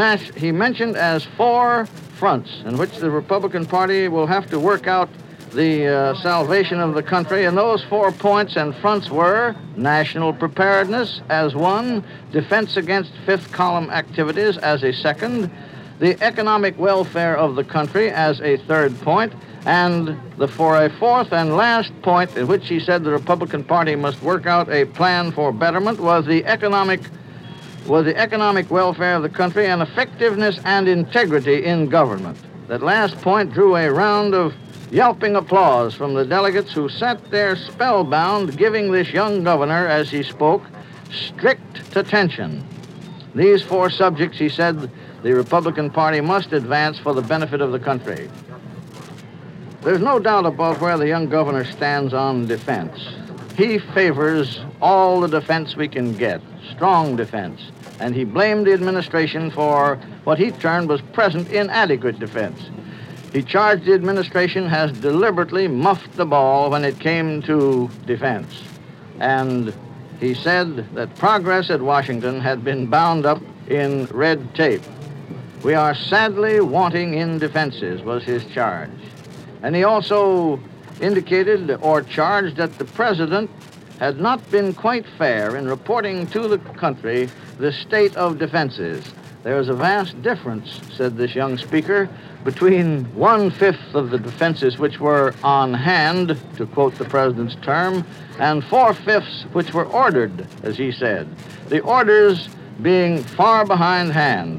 as 4 fronts in which the Republican Party will have to work out the salvation of the country, and those 4 points and fronts were national preparedness as one, defense against fifth column activities as a second, the economic welfare of the country as a third point, and for a fourth and last point in which he said the Republican Party must work out a plan for betterment was the economic welfare of the country and effectiveness and integrity in government. That last point drew a round of yelping applause from the delegates who sat there spellbound, giving this young governor, as he spoke, strict attention. These 4 subjects, he said, the Republican Party must advance for the benefit of the country. There's no doubt about where the young governor stands on defense. He favors all the defense we can get, strong defense, and he blamed the administration for what he termed was present inadequate defense. He charged the administration has deliberately muffed the ball when it came to defense. And he said that progress at Washington had been bound up in red tape. We are sadly wanting in defenses, was his charge. And he also indicated or charged that the president had not been quite fair in reporting to the country the state of defenses. There is a vast difference, said this young speaker, between 1/5 of the defenses which were on hand, to quote the president's term, and 4/5 which were ordered, as he said, the orders being far behind hand.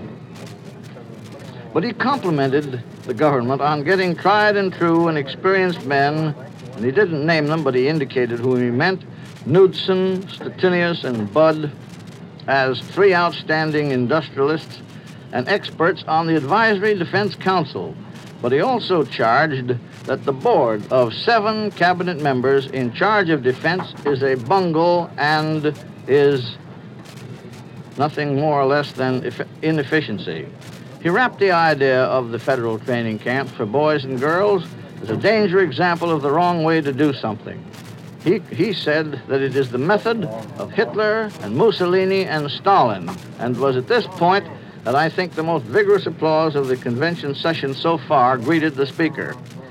But he complimented the government on getting tried and true and experienced men, and he didn't name them, but he indicated who he meant, Knudsen, Stettinius, and Budd, as 3 outstanding industrialists and experts on the Advisory Defense Council. But he also charged that the board of 7 cabinet members in charge of defense is a bungle and is nothing more or less than inefficiency. He wrapped the idea of the federal training camps for boys and girls as a danger example of the wrong way to do something. He said that it is the method of Hitler and Mussolini and Stalin, and was at this point that I think the most vigorous applause of the convention session so far greeted the speaker.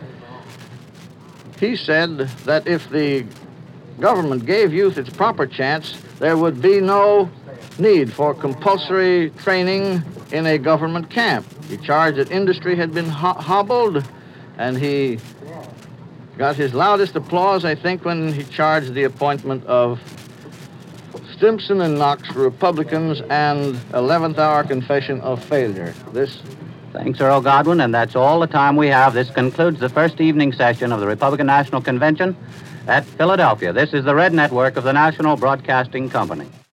He said that if the government gave youth its proper chance, there would be no need for compulsory training in a government camp. He charged that industry had been hobbled, and he got his loudest applause, I think, when he charged the appointment of Stimson and Knox, Republicans, and 11th hour confession of failure. Thanks, Earl Godwin, and that's all the time we have. This concludes the first evening session of the Republican National Convention at Philadelphia. This is the Red Network of the National Broadcasting Company.